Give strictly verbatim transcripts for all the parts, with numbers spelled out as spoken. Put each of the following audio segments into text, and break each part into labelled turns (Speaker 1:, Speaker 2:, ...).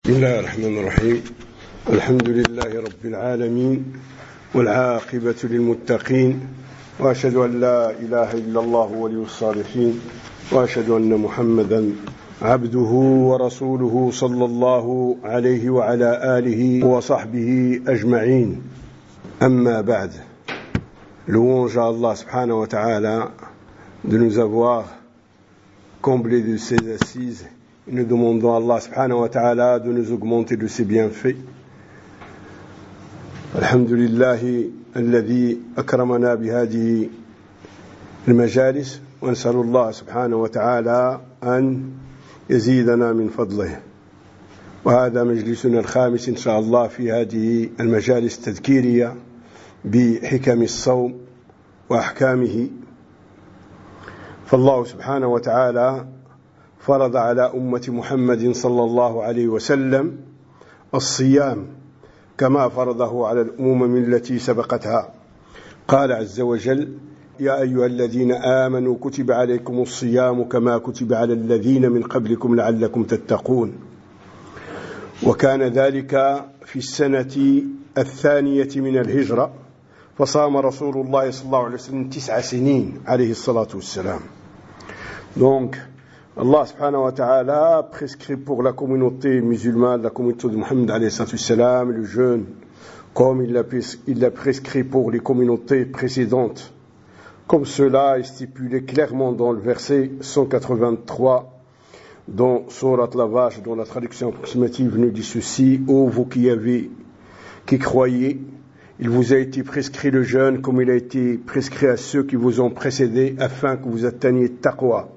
Speaker 1: بسم الله الرحمن الرحيم. الحمد لله رب العالمين والعاقبة للمتقين، وأشهد أن لا إله إلا الله ولي الصالحين، وأشهد أن محمدا عبده ورسوله صلى الله عليه وعلى آله وصحبه أجمعين. أما بعد. Louange à Allah subhanahu wa ta'ala de nous avoir comblés de ses assises. Et nous demandons à Allah subhanahu wa ta'ala de nous augmenter de ses bienfaits. Alhamdulillahi alladhi akramana bihadihi المجالس، ونسأل الله سبحانه وتعالى أن يزيدنا من فضله. وهذا مجلسنا الخامس إن شاء الله في هذه المجالس التذكيرية بحكم الصوم وأحكامه. فالله سبحانه وتعالى فرض على أمة محمد صلى الله عليه وسلم الصيام كما فرضه على الأمم التي سبقتها. قال عز وجل: يا أيها الذين آمنوا كتب عليكم الصيام كما كتب على الذين من قبلكم لعلكم تتقون. وكان ذلك في السنة الثانية من الهجرة، فصام رسول الله صلى الله عليه وسلم تسع سنين عليه الصلاة والسلام. Donc, Allah subhanahu wa ta'ala prescrit pour la communauté musulmane, la communauté de Muhammad alayhi salam, le jeûne, comme il l'a, il l'a prescrit pour les communautés précédentes. Comme cela est stipulé clairement dans le verset cent quatre-vingt-trois, dans Sourate la Vache, dont la traduction approximative nous dit ceci: ô vous qui avez, qui croyez, il vous a été prescrit le jeûne comme il a été prescrit à ceux qui vous ont précédés, afin que vous atteigniez taqwa.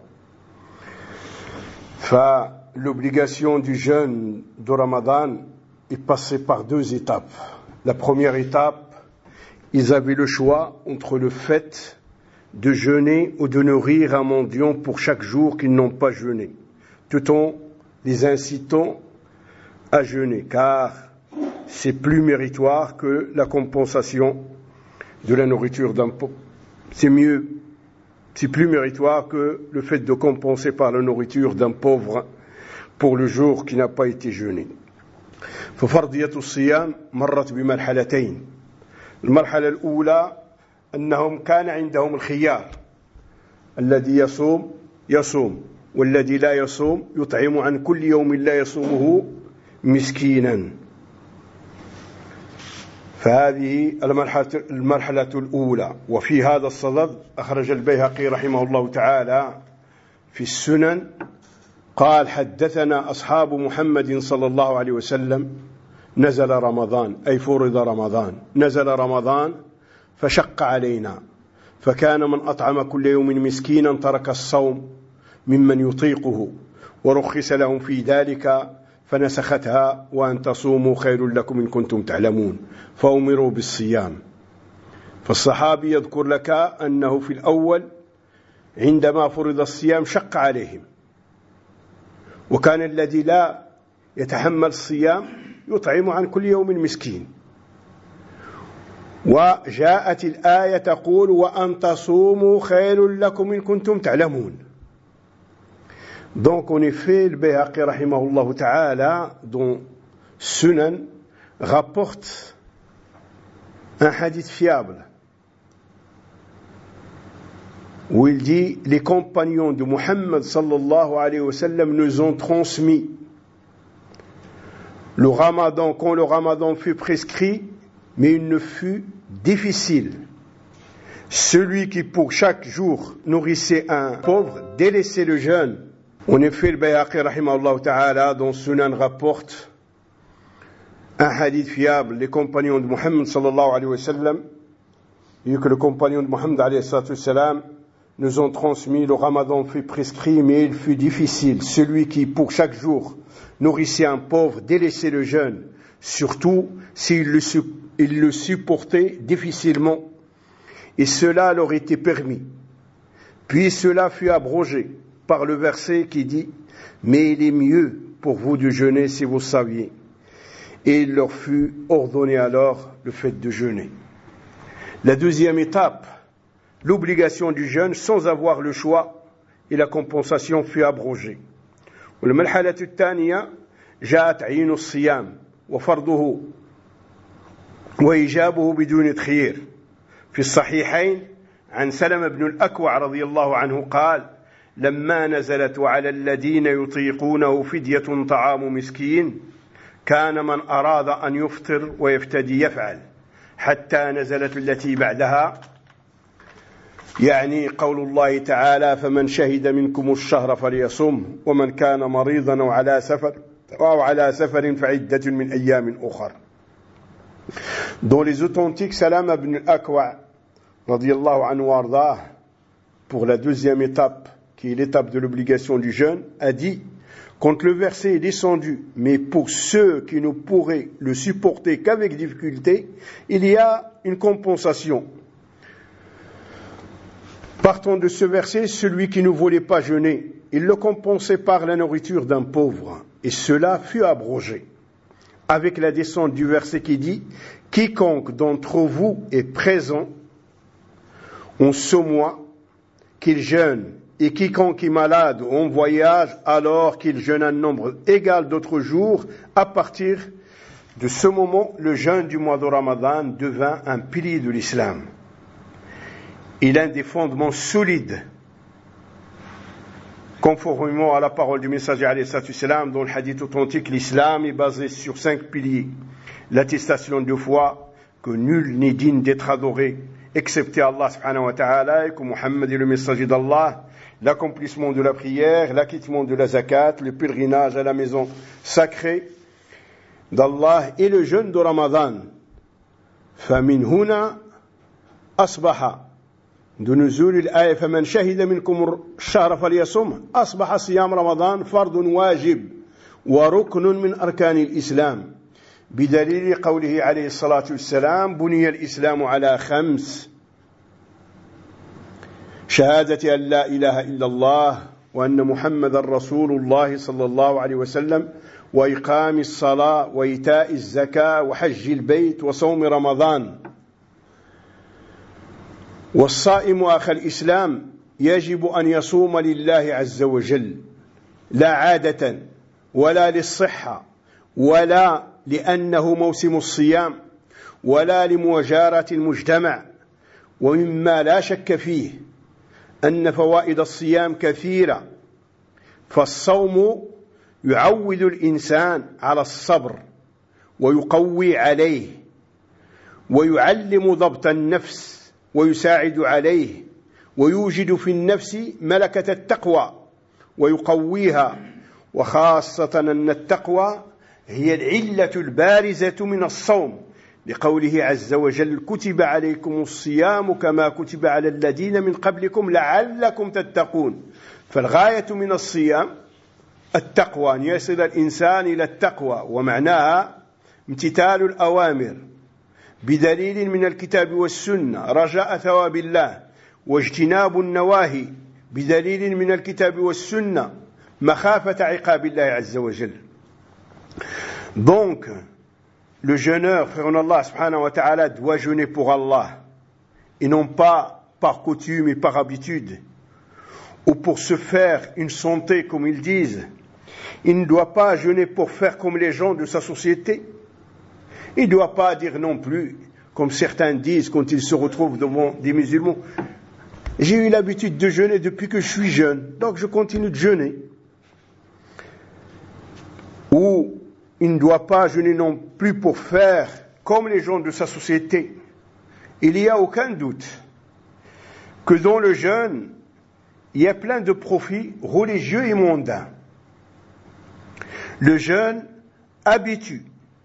Speaker 1: Enfin, l'obligation du jeûne de Ramadan est passée par deux étapes. La première étape, ils avaient le choix entre le fait de jeûner ou de nourrir un mendiant pour chaque jour qu'ils n'ont pas jeûné, tout en les incitant à jeûner, car c'est plus méritoire que la compensation de la nourriture d'un pauvre. C'est mieux, c'est plus méritoire que le fait de compenser par la nourriture d'un pauvre pour le jour qui n'a pas été jeûné. ففرضية الصيام مرت بمرحلتين. المرحلة الأولى أنهم كان عندهم الخيار، الذي يصوم يصوم، والذي لا يصوم يطعم عن كل يوم لا يصومه مسكينا. فهذه المرحلة, المرحلة الأولى. وفي هذا الصدد أخرج البيهقي رحمه الله تعالى في السنن قال: حدثنا أصحاب محمد صلى الله عليه وسلم نزل رمضان، أي فرض رمضان، نزل رمضان فشق علينا، فكان من أطعم كل يوم مسكينا ترك الصوم ممن يطيقه، ورخص لهم في ذلك فنسختها وأن تصوموا خير لكم إن كنتم تعلمون، فأمروا بالصيام. فالصحابي يذكر لك أنه في الأول عندما فرض الصيام شق عليهم، وكان الذي لا يتحمل الصيام يطعم عن كل يوم مسكين. وجاءت الآية تقول: وأن تصوموا خير لكم إن كنتم تعلمون. Donc en effet, le Bayhaqi rahimahullah ta'ala, dont Sunan, rapporte un hadith fiable où il dit: les compagnons de Muhammad sallallahu alayhi wa sallam nous ont transmis le ramadan quand le ramadan fut prescrit, mais il ne fut difficile. Celui qui pour chaque jour nourrissait un pauvre délaissait le jeûne. En effet, le Bayhaqi rahimahullah ta'ala dans Sunan rapporte un hadith fiable. Les compagnons de Muhammad sallallahu alayhi wa sallam, et que le compagnon de Muhammad alayhi wa sallam nous ont transmis le ramadan fut prescrit, mais il fut difficile. Celui qui pour chaque jour nourrissait un pauvre délaissait le jeûne, surtout s'il le, il le supportait difficilement, et cela leur était permis. Puis cela fut abrogé par le verset qui dit: mais il est mieux pour vous de jeûner si vous saviez. Et il leur fut ordonné alors le fait de jeûner. La deuxième étape, l'obligation du jeûne sans avoir le choix, et la compensation fut abrogée. والمرحلة الثانية جاء تعيين الصيام وفرضه وإيجابه بدون تخيير. في الصحيحين عن سلمة بن الأكوع رضي الله عنه قال: لما نزلت وعلى الذين يطيقونه فدية طعام مسكين كان من أراد أن يفطر ويفتدي يفعل، حتى نزلت التي بعدها، يعني قول الله تعالى: فمن شهد منكم الشهر فليصم ومن كان مريضا أو على سفر أو على سفر فعدة من أيام أخر. Dans les authentiques, Salama ibn al-Akwa radiyallahu anhu wardah, pour la deuxième étape, qui est l'étape de l'obligation du jeûne, a dit: quand le verset est descendu, mais pour ceux qui ne pourraient le supporter qu'avec difficulté, il y a une compensation. Partant de ce verset, celui qui ne voulait pas jeûner, il le compensait par la nourriture d'un pauvre, et cela fut abrogé. Avec la descente du verset qui dit: quiconque d'entre vous est présent en ce mois, qu'il jeûne, et quiconque est malade ou en voyage, alors qu'il jeûne un nombre égal d'autres jours. À partir de ce moment, le jeûne du mois de Ramadan devint un pilier de l'islam. Il a un des fondements solides, conformément à la parole du messager alayhi salatu wassalam, dans le hadith authentique. L'islam est basé sur cinq piliers: l'attestation de foi que nul n'est digne d'être adoré excepté Allah subhanahu wa ta'ala, et que Muhammad est le messager d'Allah, l'accomplissement de la prière, l'acquittement de la zakat, le pèlerinage à la maison sacrée d'Allah et le jeûne de Ramadan. فمن هنا أصبح بنزول الآية فمن شهد منكم الشهر فليصم أصبح صيام رمضان فرض واجب وركن من أركان الإسلام، بدليل قوله عليه الصلاة والسلام: بني الإسلام على خمس: شهادة أن لا إله إلا الله وأن محمد رسول الله صلى الله عليه وسلم، وإقام الصلاة وإيتاء الزكاة وحج البيت وصوم رمضان. والصائم أخي الإسلام يجب أن يصوم لله عز وجل، لا عادة ولا للصحة ولا لأنه موسم الصيام ولا لمواجرة المجتمع. ومما لا شك فيه أن فوائد الصيام كثيرة، فالصوم يعود الإنسان على الصبر ويقوي عليه ويعلم ضبط النفس ويساعد عليه ويوجد في النفس ملكة التقوى ويقويها، وخاصة أن التقوى هي العلة البارزة من الصوم، لقوله عز وجل: كتب عليكم الصيام كما كتب على الذين من قبلكم لعلكم تتقون. فالغاية من الصيام التقوى، أن يصل الإنسان إلى التقوى، ومعناها امتثال الأوامر بدليل من الكتاب والسنة رجاء ثواب الله، واجتناب النواهي بدليل من الكتاب والسنة مخافة عقاب الله عز وجل. Donc, le jeûneur, frère en Allah subhanahu wa ta'ala, doit jeûner pour Allah, et non pas par coutume et par habitude, ou pour se faire une santé, comme ils disent. Il ne doit pas jeûner pour faire comme les gens de sa société. Il ne doit pas dire non plus, comme certains disent quand ils se retrouvent devant des musulmans: j'ai eu l'habitude de jeûner depuis que je suis jeune, donc je continue de jeûner. Ou il ne doit pas jeûner non plus pour faire comme les gens de sa société. Il n'y a aucun doute que dans le jeûne, il y a plein de profits religieux et mondains. Le jeûne habitue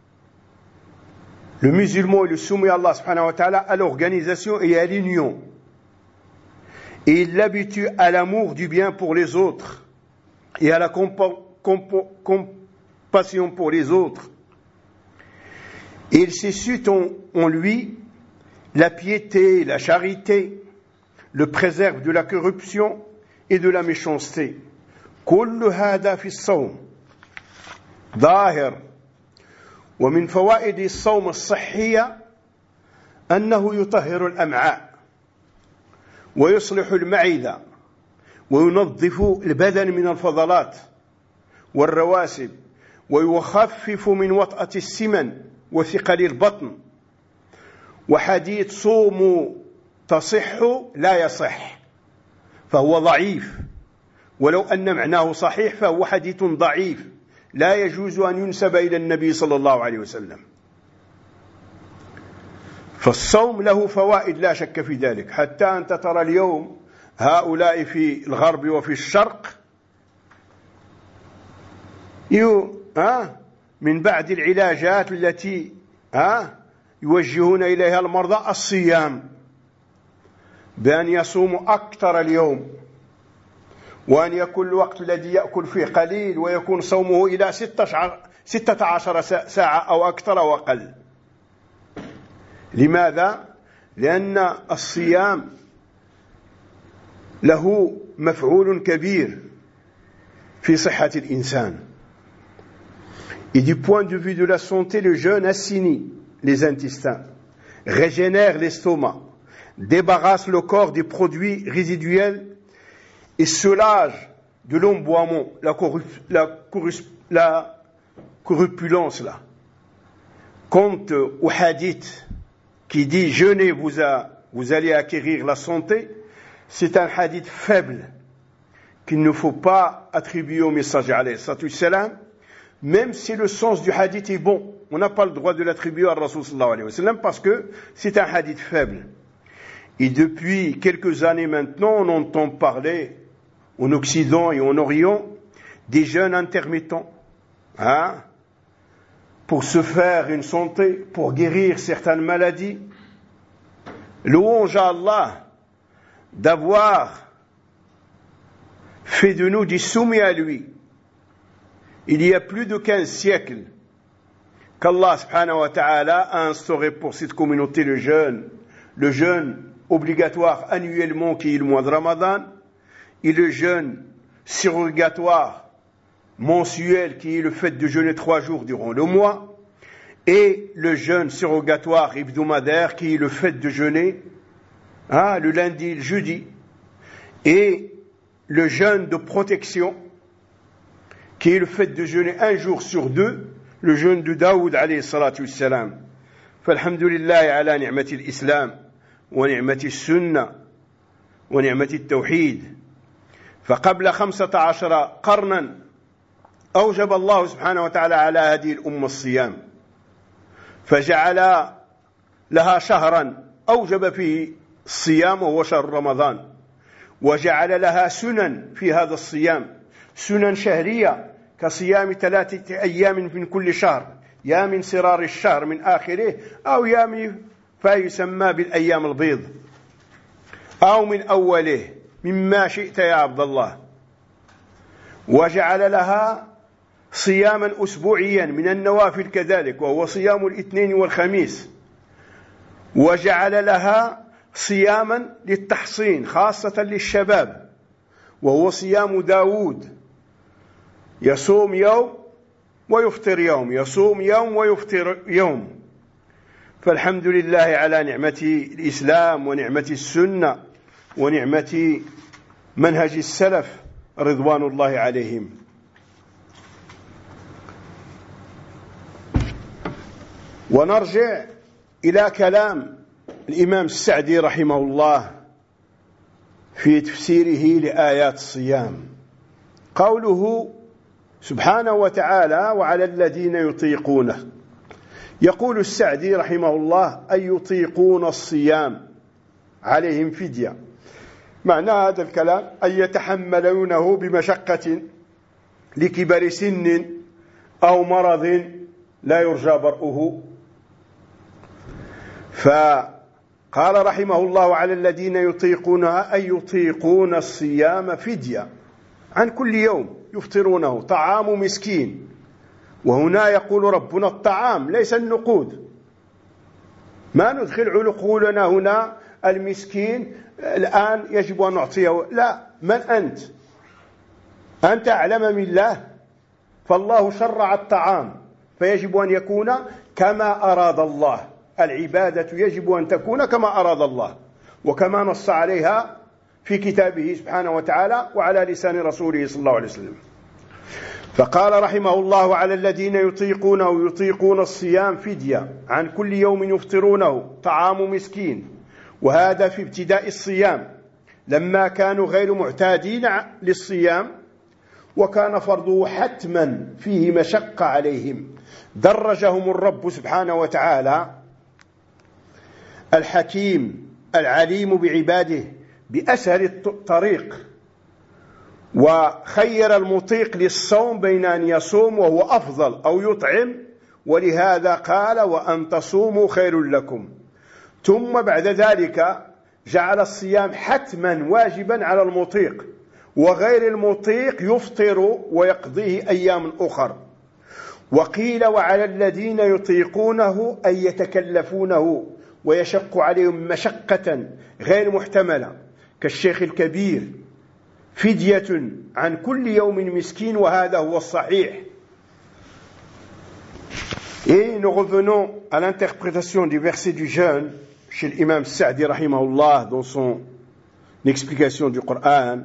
Speaker 1: le musulman et le soumet à Allah subhanahu wa ta'ala à l'organisation et à l'union. Et il l'habitue à l'amour du bien pour les autres et à la compa- compa- compassion pour les autres. Et il suscite en, en lui la piété, la charité, le préserve de la corruption et de la méchanceté. كل هذا في الصوم ظاهر. ومن فوائد الصوم الصحية أنه يطهر الأمعاء ويصلح المعدة وينظف البدن من الفضلات والرواسب ويخفف من وطأة السمن وثقل البطن. وحديث صوموا تصح لا يصح، فهو ضعيف، ولو أن معناه صحيح فهو حديث ضعيف لا يجوز أن ينسب إلى النبي صلى الله عليه وسلم. فالصوم له فوائد لا شك في ذلك، حتى أنت ترى اليوم هؤلاء في الغرب وفي الشرق يو ها من بعد العلاجات التي ها يوجهون إليها المرضى الصيام، بأن يصوموا أكثر اليوم، وأن يكون الوقت الذي يأكل فيه قليل ويكون صومه إلى ستة عشر ساعة أو أكثر أو أقل. لماذا؟ لأن الصيام له مفعول كبير في صحة الإنسان. Et du point de vue de la santé, le jeûne assainit les intestins, régénère l'estomac, débarrasse le corps des produits résiduels et soulage de l'emboiement, la, corrup- la, corrus- la corrupulence là. Quant au hadith qui dit jeûnez, vous, a, vous allez acquérir la santé, c'est un hadith faible qu'il ne faut pas attribuer au messager alayhi salatu wassalam, même si le sens du hadith est bon. On n'a pas le droit de l'attribuer à Rasul sallallahu alayhi wa sallam parce que c'est un hadith faible. Et depuis quelques années maintenant, on entend parler en Occident et en Orient des jeûnes intermittents, hein, pour se faire une santé, pour guérir certaines maladies. Louange à Allah d'avoir fait de nous des soumis à lui. Il y a plus de quinze siècles qu'Allah subhanahu wa ta'ala a instauré pour cette communauté le jeûne, le jeûne obligatoire annuellement qui est le mois de Ramadan, et le jeûne surrogatoire mensuel qui est le fait de jeûner trois jours durant le mois, et le jeûne surrogatoire hebdomadaire qui est le fait de jeûner hein, le lundi et le jeudi, et le jeûne de protection qui est le fait de jeûner un jour sur deux, le jeûne de Daoud alayhi salatu wassalam. Falhamdulillahi ala ni'mati al-islam wa ni'mati al-sunnah wa ni'mati al-tawhid. فقبل خمسة عشر قرنا أوجب الله سبحانه وتعالى على هذه الأمة الصيام، فجعل لها شهرا أوجب فيه الصيام وهو شهر رمضان، وجعل لها سنن في هذا الصيام، سنن شهرية كصيام ثلاثة أيام من كل شهر، يا من سرار الشهر من آخره أو يا من فيسمى بالأيام البيض أو من أوله، مما شئت يا عبد الله. وجعل لها صياما أسبوعيا من النوافل كذلك، وهو صيام الاثنين والخميس. وجعل لها صياما للتحصين خاصة للشباب، وهو صيام داود، يصوم يوم ويفطر يوم، يصوم يوم ويفطر يوم. فالحمد لله على نعمة الإسلام ونعمة السنة ونعمة منهج السلف رضوان الله عليهم. ونرجع إلى كلام الإمام السعدي رحمه الله في تفسيره لآيات الصيام، قوله سبحانه وتعالى وعلى الذين يطيقونه. يقول السعدي رحمه الله أن يطيقون الصيام عليهم فدية. معنى هذا الكلام أن يتحملونه بمشقة لكبر سن أو مرض لا يرجى برؤه. فقال رحمه الله على الذين يطيقونها أن يطيقون الصيام فدية عن كل يوم يفطرونه، طعام مسكين. وهنا يقول ربنا الطعام ليس النقود، ما ندخل عقولنا هنا المسكين الآن يجب أن نعطيه، لا، من أنت؟ أنت أعلم من الله، فالله شرع الطعام فيجب أن يكون كما أراد الله. العبادة يجب أن تكون كما أراد الله وكما نص عليها في كتابه سبحانه وتعالى وعلى لسان رسوله صلى الله عليه وسلم. فقال رحمه الله: على الذين يطيقونه يطيقون الصيام فدية عن كل يوم يفطرونه طعام مسكين. وهذا في ابتداء الصيام لما كانوا غير معتادين للصيام، وكان فرضه حتما فيه مشقة عليهم. درجهم الرب سبحانه وتعالى الحكيم العليم بعباده بأسهل الطريق، وخير المطيق للصوم بين أن يصوم وهو أفضل أو يطعم، ولهذا قال: وأن تصوموا خير لكم. ثم بعد ذلك جعل الصيام حتما واجبا على المطيق، وغير المطيق يفطر ويقضيه أيام أخر. وقيل: وعلى الذين يطيقونه أن يتكلفونه ويشق عليهم مشقة غير محتملة كالشيخ الكبير فدية عن كل يوم مسكين، وهذا هو الصحيح. Et nous revenons à l'interprétation du verset du jeûne chez l'imam Sa'di rahimahullah dans son explication du Coran.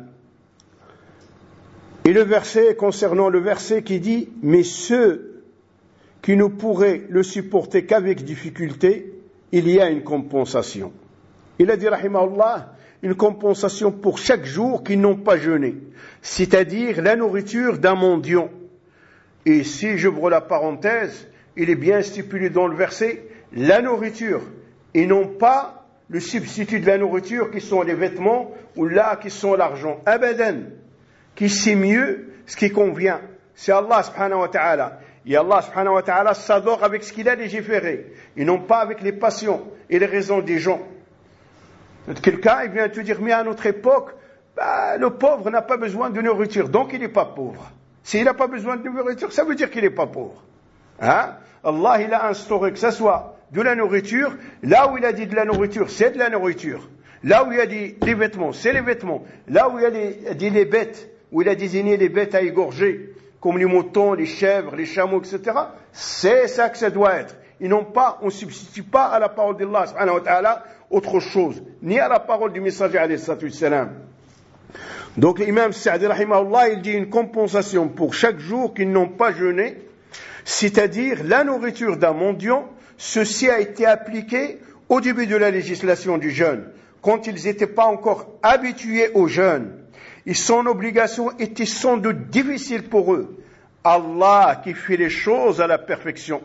Speaker 1: Et le verset concernant le verset qui dit: mais ceux qui ne pourraient le supporter qu'avec difficulté, il y a une compensation. Il a dit rahimahullah une compensation pour chaque jour qu'ils n'ont pas jeûné, c'est-à-dire la nourriture d'un mendiant. Et si j'ouvre la parenthèse, il est bien stipulé dans le verset la nourriture, et non pas le substitut de la nourriture qui sont les vêtements ou là qui sont l'argent. Abadan, qui sait mieux ce qui convient, c'est Allah subhanahu wa ta'ala. Et Allah subhanahu wa ta'ala s'adore avec ce qu'il a légiféré, et non pas avec les passions et les raisons des gens. Quelqu'un il vient te dire: mais à notre époque, bah, le pauvre n'a pas besoin de nourriture, donc il n'est pas pauvre. S'il n'a pas besoin de nourriture, ça veut dire qu'il n'est pas pauvre. Hein? Allah il a instauré que ce soit de la nourriture. Là où il a dit de la nourriture, c'est de la nourriture. Là où il a dit les vêtements, c'est les vêtements. Là où il a dit les bêtes, où il a désigné les bêtes à égorger, comme les moutons, les chèvres, les chameaux, et cetera, c'est ça que ça doit être. Et non pas, on ne substitue pas à la parole d'Allah subhanahu wa ta'ala autre chose, ni à la parole du messager alayhi salatu wassalam. Donc l'imam Sa'di rahimahullah, il dit une compensation pour chaque jour qu'ils n'ont pas jeûné, c'est-à-dire la nourriture d'un mendiant. Ceci a été appliqué au début de la législation du jeûne, quand ils n'étaient pas encore habitués au jeûne. Et son obligation était sans doute difficile pour eux. Allah qui fait les choses à la perfection,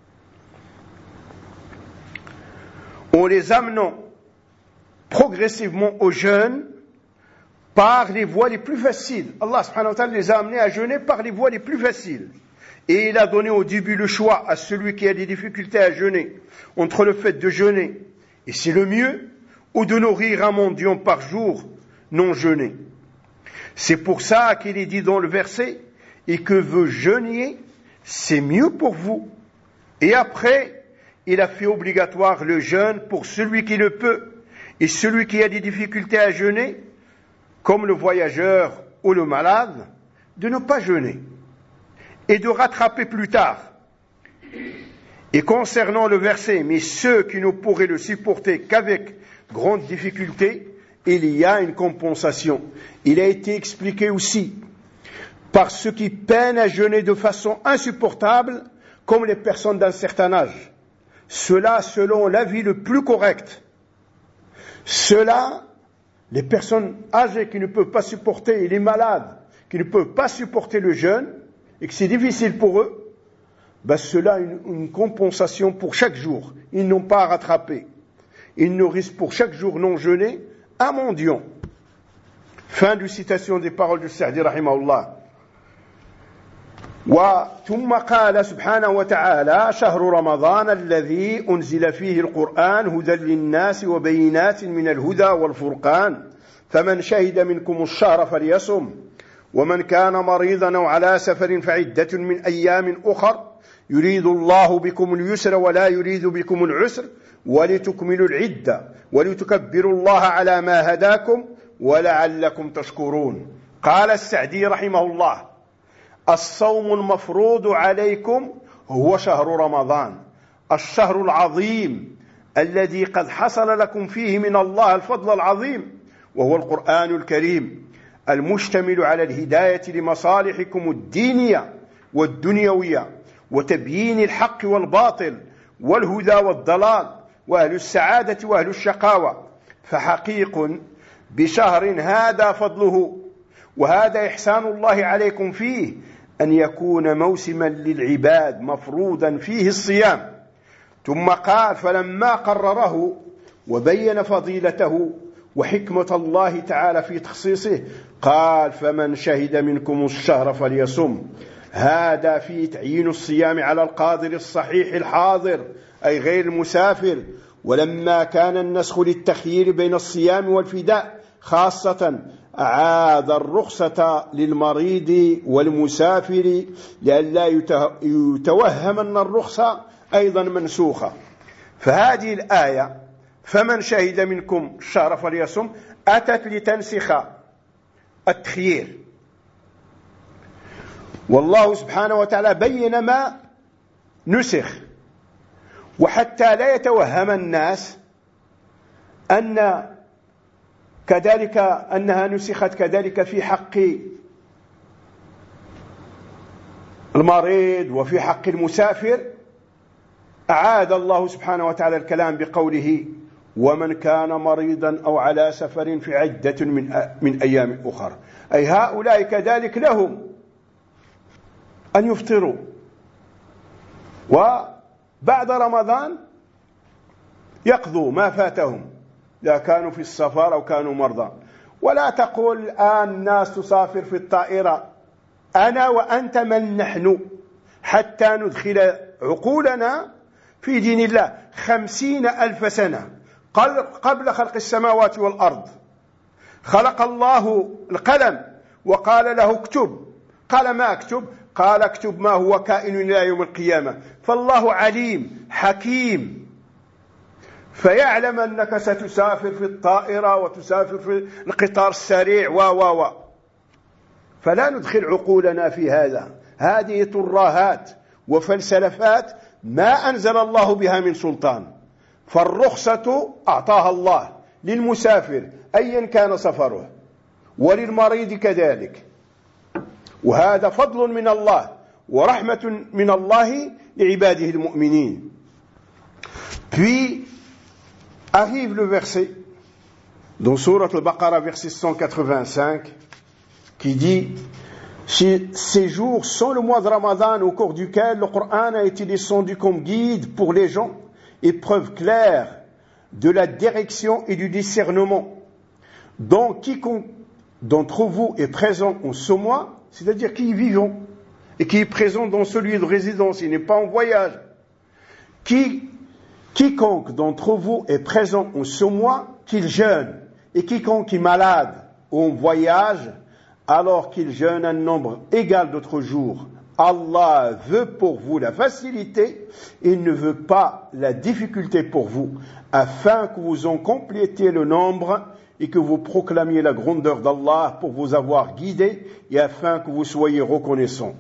Speaker 1: en les amenant progressivement au jeûne par les voies les plus faciles. Allah subhanahu wa ta'ala les a amenés à jeûner par les voies les plus faciles. Et il a donné au début le choix à celui qui a des difficultés à jeûner entre le fait de jeûner, et c'est le mieux, ou de nourrir un mendiant par jour non jeûné. C'est pour ça qu'il est dit dans le verset: et que vous jeûniez, c'est mieux pour vous. Et après, il a fait obligatoire le jeûne pour celui qui le peut, et celui qui a des difficultés à jeûner, comme le voyageur ou le malade, de ne pas jeûner, et de rattraper plus tard. Et concernant le verset: mais ceux qui ne pourraient le supporter qu'avec grande difficulté, il y a une compensation. Il a été expliqué aussi par ceux qui peinent à jeûner de façon insupportable, comme les personnes d'un certain âge. Cela selon l'avis le plus correct. Cela, les personnes âgées qui ne peuvent pas supporter, et les malades qui ne peuvent pas supporter le jeûne, et que c'est difficile pour eux, ben cela une, une compensation pour chaque jour. Ils n'ont pas à rattraper. Ils nourrissent pour chaque jour non jeûné un mendiant. Fin de citation des paroles du Sa'di rahimahullah. وثم قال سبحانه وتعالى: شهر رمضان الذي أنزل فيه القرآن هدى للناس وبينات من الهدى والفرقان فمن شهد منكم الشهر فليصم ومن كان مريضا أو على سفر فعدة من أيام أخر يريد الله بكم اليسر ولا يريد بكم العسر ولتكملوا العدة ولتكبروا الله على ما هداكم ولعلكم تشكرون. قال السعدي رحمه الله: الصوم المفروض عليكم هو شهر رمضان، الشهر العظيم الذي قد حصل لكم فيه من الله الفضل العظيم وهو القرآن الكريم المشتمل على الهداية لمصالحكم الدينية والدنيوية وتبيين الحق والباطل والهدى والضلال وأهل السعادة وأهل الشقاوة، فحقيق بشهر هذا فضله وهذا إحسان الله عليكم فيه أن يكون موسما للعباد مفروضا فيه الصيام. ثم قال: فلما قرره وبين فضيلته وحكمة الله تعالى في تخصيصه قال: فمن شهد منكم الشهر فليصم. هذا في تعيين الصيام على القادر الصحيح الحاضر أي غير المسافر. ولما كان النسخ للتخيير بين الصيام والفداء خاصة أعاد الرخصة للمريض والمسافر لئلا يتوهم أن الرخصة أيضا منسوخة. فهذه الآية فمن شهد منكم الشهر فليصم أتت لتنسخ التخيير، والله سبحانه وتعالى بين ما نسخ، وحتى لا يتوهم الناس أن كذلك أنها نسخت كذلك في حق المريض وفي حق المسافر، أعاد الله سبحانه وتعالى الكلام بقوله: ومن كان مريضا أو على سفر في عدة من من أيام أخرى، أي هؤلاء كذلك لهم أن يفطروا وبعد رمضان يقضوا ما فاتهم إذا كانوا في السفر أو كانوا مرضى. ولا تقول الآن الناس تسافر في الطائرة، أنا وأنت من نحن حتى ندخل عقولنا في دين الله؟ خمسين ألف سنة قبل خلق السماوات والأرض خلق الله القلم وقال له اكتب، قال ما اكتب؟ قال اكتب ما هو كائن إلى يوم القيامة. فالله عليم حكيم، فيعلم أنك ستسافر في الطائرة وتسافر في القطار السريع و و و فلا ندخل عقولنا في هذا. هذه ترهات وفلسفات ما أنزل الله بها من سلطان. فالرخصة أعطاها الله للمسافر أيا كان سفره وللمريض كذلك، وهذا فضل من الله ورحمة من الله لعباده المؤمنين. Puis arrive le verset dans Sourate al-Baqarah, verset cent quatre-vingt-cinq, qui dit: ces jours sont le mois de Ramadan au cours duquel le Coran a été descendu comme guide pour les gens et preuve claire de la direction et du discernement. Donc quiconque d'entre vous est présent en ce mois, c'est-à-dire qui est vivant et qui est présent dans ce lieu de résidence, il n'est pas en voyage. Qui, quiconque d'entre vous est présent en ce mois, qu'il jeûne, et quiconque est malade ou en voyage, alors qu'il jeûne un nombre égal d'autres jours. Allah veut pour vous la facilité, il ne veut pas la difficulté pour vous, afin que vous en complétiez le nombre et que vous proclamiez la grandeur d'Allah pour vous avoir guidé et afin que vous soyez reconnaissants.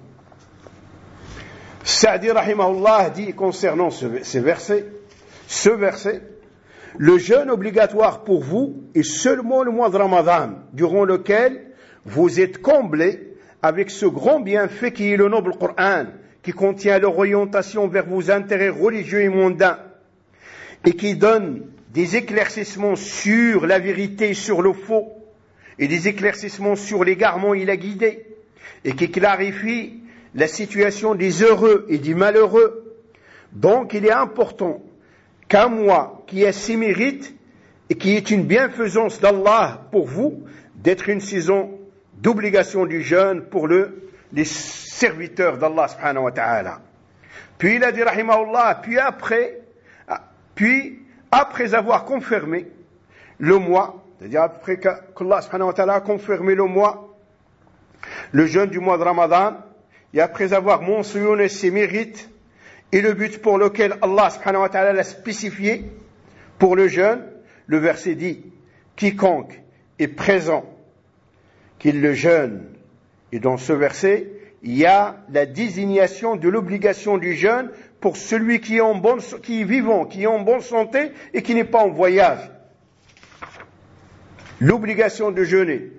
Speaker 1: Sa'di rahimahullah dit concernant ce, ce verset, ce verset, le jeûne obligatoire pour vous est seulement le mois de Ramadan, durant lequel vous êtes comblés avec ce grand bienfait qui est le noble Coran, qui contient l'orientation vers vos intérêts religieux et mondains, et qui donne des éclaircissements sur la vérité et sur le faux, et des éclaircissements sur l'égarement et la guidée, et qui clarifie la situation des heureux et des malheureux. Donc il est important qu'un mois qui a ses mérites et qui est une bienfaisance d'Allah pour vous, d'être une saison d'obligation du jeûne pour le, les serviteurs d'Allah subhanahu wa ta'ala. Puis il a dit rahimahullah, puis après, puis après avoir confirmé le mois, c'est-à-dire après qu'Allah subhanahu wa ta'ala a confirmé le mois, le jeûne du mois de Ramadan, et après avoir mentionné ses mérites et le but pour lequel Allah subhanahu wa ta'ala l'a spécifié pour le jeûne, le verset dit: quiconque est présent, qu'il le jeûne. Et dans ce verset, il y a la désignation de l'obligation du jeûne pour celui qui est, en bonne, qui est vivant, qui est en bonne santé et qui n'est pas en voyage. L'obligation de jeûner.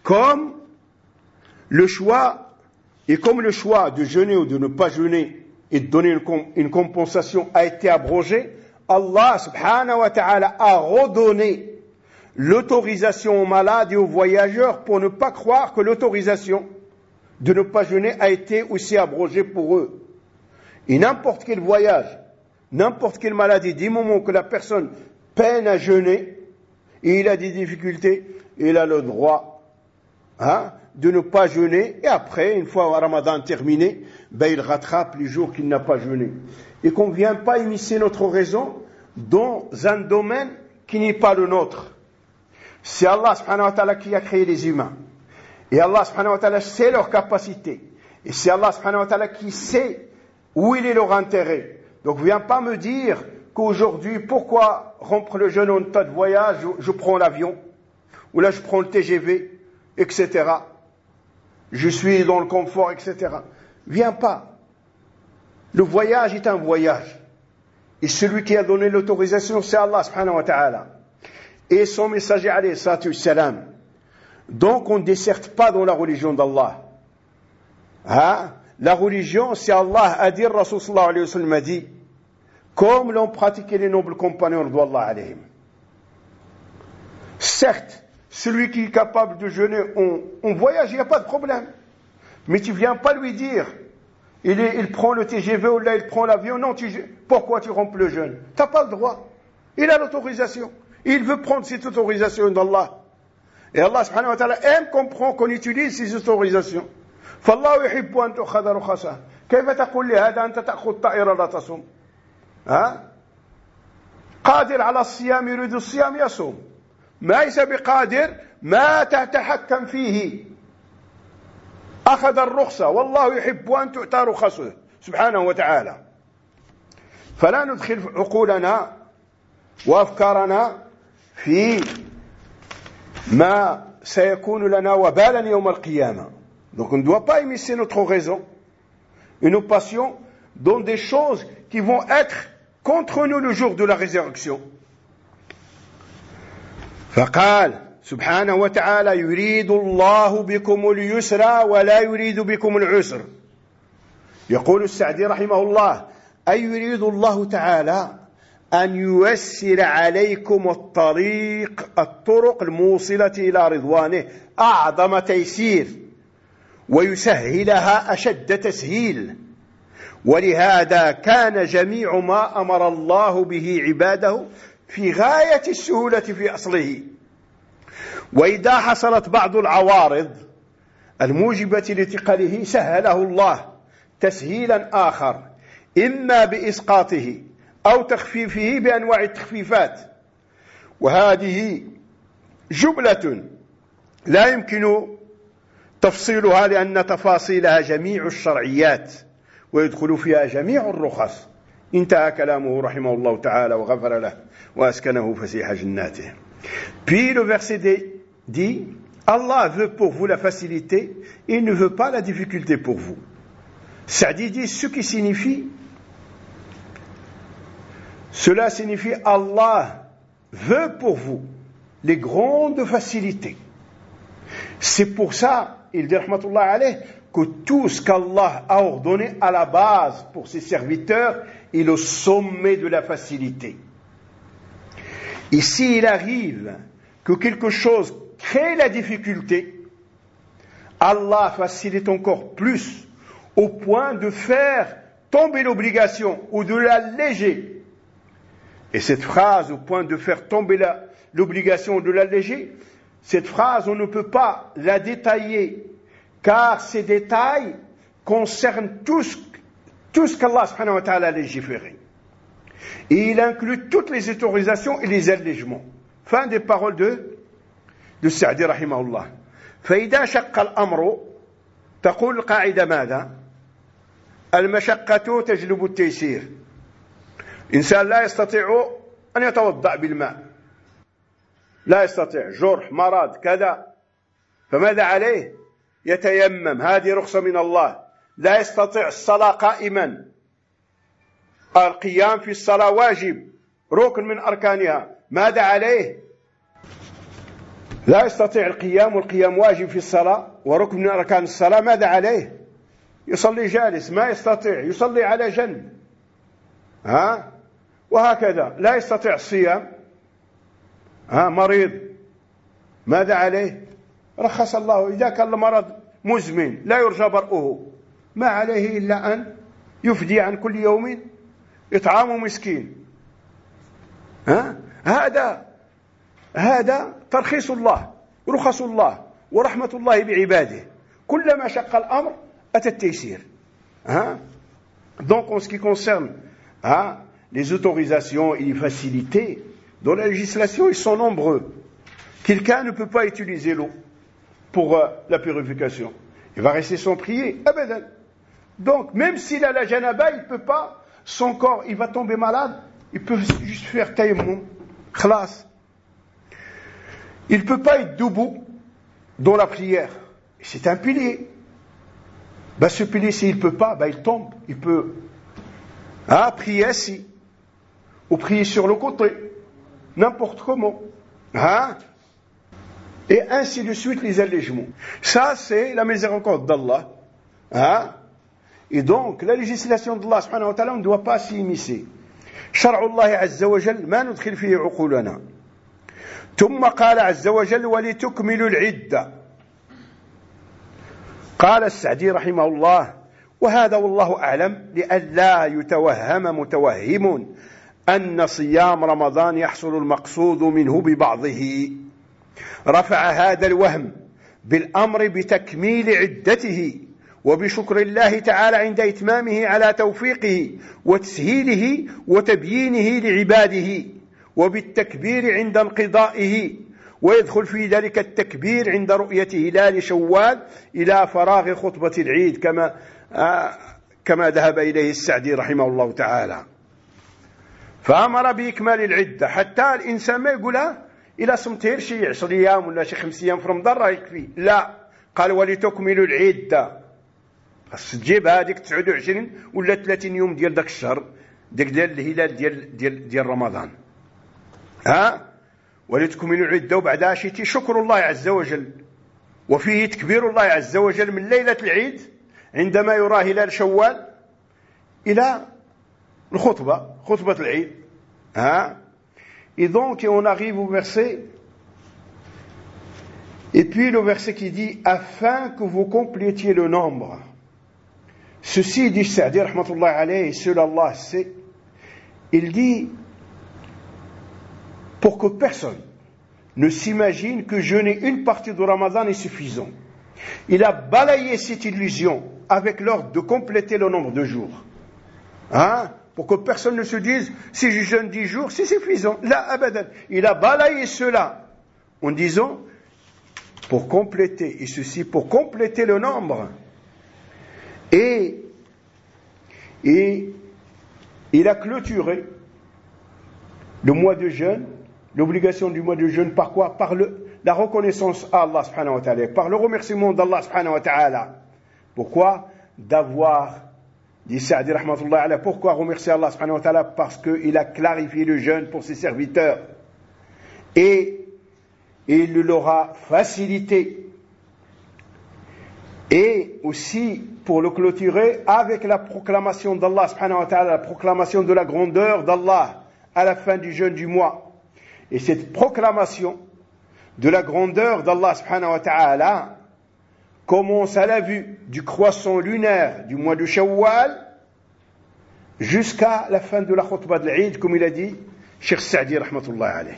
Speaker 1: Comme le choix, et comme le choix de jeûner ou de ne pas jeûner et de donner une, une compensation a été abrogé, Allah subhanahu wa ta'ala a redonné l'autorisation aux malades et aux voyageurs pour ne pas croire que l'autorisation de ne pas jeûner a été aussi abrogée pour eux. Et n'importe quel voyage, n'importe quelle maladie, du moment que la personne peine à jeûner et il a des difficultés, il a le droit hein, de ne pas jeûner, et après, une fois Ramadan terminé, ben, il rattrape les jours qu'il n'a pas jeûné. Et qu'on ne vient pas immiscer notre raison dans un domaine qui n'est pas le nôtre. C'est Allah subhanahu wa ta'ala qui a créé les humains. Et Allah subhanahu wa ta'ala sait leur capacité. Et c'est Allah subhanahu wa ta'ala qui sait où il est leur intérêt. Donc viens pas me dire qu'aujourd'hui, pourquoi rompre le jeûne en tas de voyage, je, je prends l'avion, ou là je prends le T G V, et cetera. Je suis dans le confort, et cetera. Viens pas. Le voyage est un voyage. Et celui qui a donné l'autorisation, c'est Allah subhanahu wa ta'ala. Et son messager alayhi salatu wassalam. Donc on ne desserte pas dans la religion d'Allah. Hein? La religion, c'est Allah a dit, Rasul sallallahu alayhi wa sallam a dit, comme l'ont pratiqué les nobles compagnons d'Allah alayhim. Certes, celui qui est capable de jeûner en, en voyage, il n'y a pas de problème. Mais tu ne viens pas lui dire, il, est, il prend le T G V ou là il prend l'avion, non, tu, pourquoi tu rompes le jeûne? Tu n'as pas le droit. Il a l'autorisation. Il veut prendre cette autorisation d'Allah. Et Allah subhanahu wa ta'ala aime comprendre qu'on utilise ces autorisations. فالله يحب أن تؤخذ رخصه. كيف تقول لهذا أنت تأخذ طائرة لا تصوم؟ ها؟ قادر على الصيام يريد الصيام يصوم. ما ليس بقادر ما تتحكم فيه. أخذ الرخصة والله يحب أن تؤتى رخصه سبحانه وتعالى. فلا ندخل عقولنا وأفكارنا في ما سيكون لنا وبالا يوم القيامة. Donc on ne doit pas immiscer notre raison et nos passions dans des choses qui vont être contre nous le jour de la résurrection. فقال سبحانه وتعالى يريد الله بكم اليسر ولا يريد بكم العسر. يقول السعدي رحمه الله أي يريد الله تعالى أن ييسر عليكم الطريق الطرق الموصلة إلى رضوانه أعظم تيسير ويسهلها أشد تسهيل. ولهذا كان جميع ما أمر الله به عباده في غاية السهولة في أصله. وإذا حصلت بعض العوارض الموجبة لثقله سهله الله تسهيلا آخر إما بإسقاطه أو تخفيفه بأنواع التخفيفات. وهذه جملة لا يمكن تفصيلها لأن تفاصيلها جميع الشرعيات ويدخل فيها جميع الرخص. انتهى كلامه رحمه الله تعالى وغفر له وأسكنه فسيح جناته. Puis le verset dit, Allah veut pour vous la facilité, il ne veut pas la difficulté pour vous. Sa'di dit ce qui signifie, cela signifie Allah veut pour vous les grandes facilités. C'est pour ça, il dit rahmatullah alayh, que tout ce qu'Allah a ordonné à la base pour ses serviteurs est le sommet de la facilité. Et s'il arrive que quelque chose crée la difficulté, Allah facilite encore plus au point de faire tomber l'obligation ou de l'alléger. Et cette phrase, au point de faire tomber la, l'obligation ou de l'alléger, cette phrase, on ne peut pas la détailler, car ces détails concernent tout ce, tout ce qu'Allah subhanahu wa ta'ala a légiféré. Et il inclut toutes les autorisations et les allégements. Fin des paroles de, de Sa'di rahimahullah. فإذا شق الأمر تقول القاعدة ماذا؟ المشقة تجلب التيسير. إنسان لا يستطيع أن يتوضأ بالماء، لا يستطيع، جرح، مرض، كذا، فماذا عليه؟ يتيمم، هذه رخصة من الله. لا يستطيع الصلاة قائما، القيام في الصلاة واجب، ركن من أركانها، ماذا عليه؟ لا يستطيع القيام، والقيام واجب في الصلاة وركن من أركان الصلاة، ماذا عليه؟ يصلي جالس، ما يستطيع يصلي على جنب. ها؟ وهكذا لا يستطيع الصيام، ها مريض، ماذا عليه؟ رخص الله. إذا كان المرض مزمن لا يرجى برؤه، ما عليه إلا أن يفدي عن كل يوم إطعام مسكين. ها؟ هذا هذا ترخيص الله، رخص الله ورحمة الله بعباده. كلما شق الأمر أتى التيسير. Hein? Donc en ce qui concerne hein, les autorisations et les facilités, dans la législation, ils sont nombreux. Quelqu'un ne peut pas utiliser l'eau pour euh, la purification. Il va rester sans prier. Abadan. Donc même s'il a la janaba, il ne peut pas, son corps, il va tomber malade, il peut juste faire tayammum, khlas. Il ne peut pas être debout dans la prière. C'est un pilier. Ben, ce pilier, s'il ne peut pas, ben, il tombe. Il peut hein, prier assis ou prier sur le côté, n'importe comment. Hein? Et ainsi de suite les allégements. Ça, c'est la miséricorde d'Allah. Hein? Et donc, la législation d'Allah subhanahu wa ta'ala, on ne doit pas s'y immiscer. شرع الله عز وجل ما ندخل فيه عقولنا. ثم قال عز وجل ولتكملوا العدة. قال السعدي رحمه الله وهذا والله أعلم لئلا يتوهم متوهم أن صيام رمضان يحصل المقصود منه ببعضه، رفع هذا الوهم بالأمر بتكميل عدته وبشكر الله تعالى عند إتمامه على توفيقه وتسهيله وتبيينه لعباده، وبالتكبير عند انقضائه، ويدخل في ذلك التكبير عند رؤية هلال شوال إلى فراغ خطبة العيد كما آه كما ذهب إليه السعدي رحمه الله تعالى. فأمر بإكمال العدة حتى الإنسان ما يقولها إلى صمتير شي عشر أيام ولا شي خمس أيام في رمضان راه يكفي، لا، قال ولتكملوا العدة، خاص تجيب هذيك تسعة وعشرين ولا ثلاثين يوم ديال داك الشهر ديك ديال الهلال ديال ديال ديال رمضان. ها ولتكملوا العدة، وبعدها شيتي شكر الله عز وجل، وفيه تكبير الله عز وجل من ليلة العيد عندما يرى هلال شوال إلى الخطبة خطبة العيد. ها et donc on arrive au verset, et puis le verset qui dit afin que vous complétiez le nombre. Ceci dit Sa'di rahmatullah alayhi, et seul Allah sait, il dit pour que personne ne s'imagine que jeûner une partie du Ramadan est suffisant. Il a balayé cette illusion avec l'ordre de compléter le nombre de jours. Hein? Pour que personne ne se dise si je jeûne dix jours, c'est suffisant. Là, abadan. Il a balayé cela en disant pour compléter, et ceci pour compléter le nombre. Et, et il a clôturé le mois de jeûne, l'obligation du mois de jeûne, par quoi? Par le, la reconnaissance à Allah subhanahu wa ta'ala, par le remerciement d'Allah subhanahu wa ta'ala. Pourquoi? D'avoir, dit Sa'di rahmatullah alayhi, pourquoi remercier Allah subhanahu wa ta'ala? Parce qu'il a clarifié le jeûne pour ses serviteurs. Et il l'aura facilité. Et aussi pour le clôturer avec la proclamation d'Allah subhanahu wa ta'ala, la proclamation de la grandeur d'Allah à la fin du jeûne du mois. Et cette proclamation de la grandeur d'Allah subhanahu wa ta'ala commence à la vue du croissant lunaire du mois de Shawwal jusqu'à la fin de la khutbah de l'Eid, comme il a dit Cheikh Sa'di rahmatullah alayhi.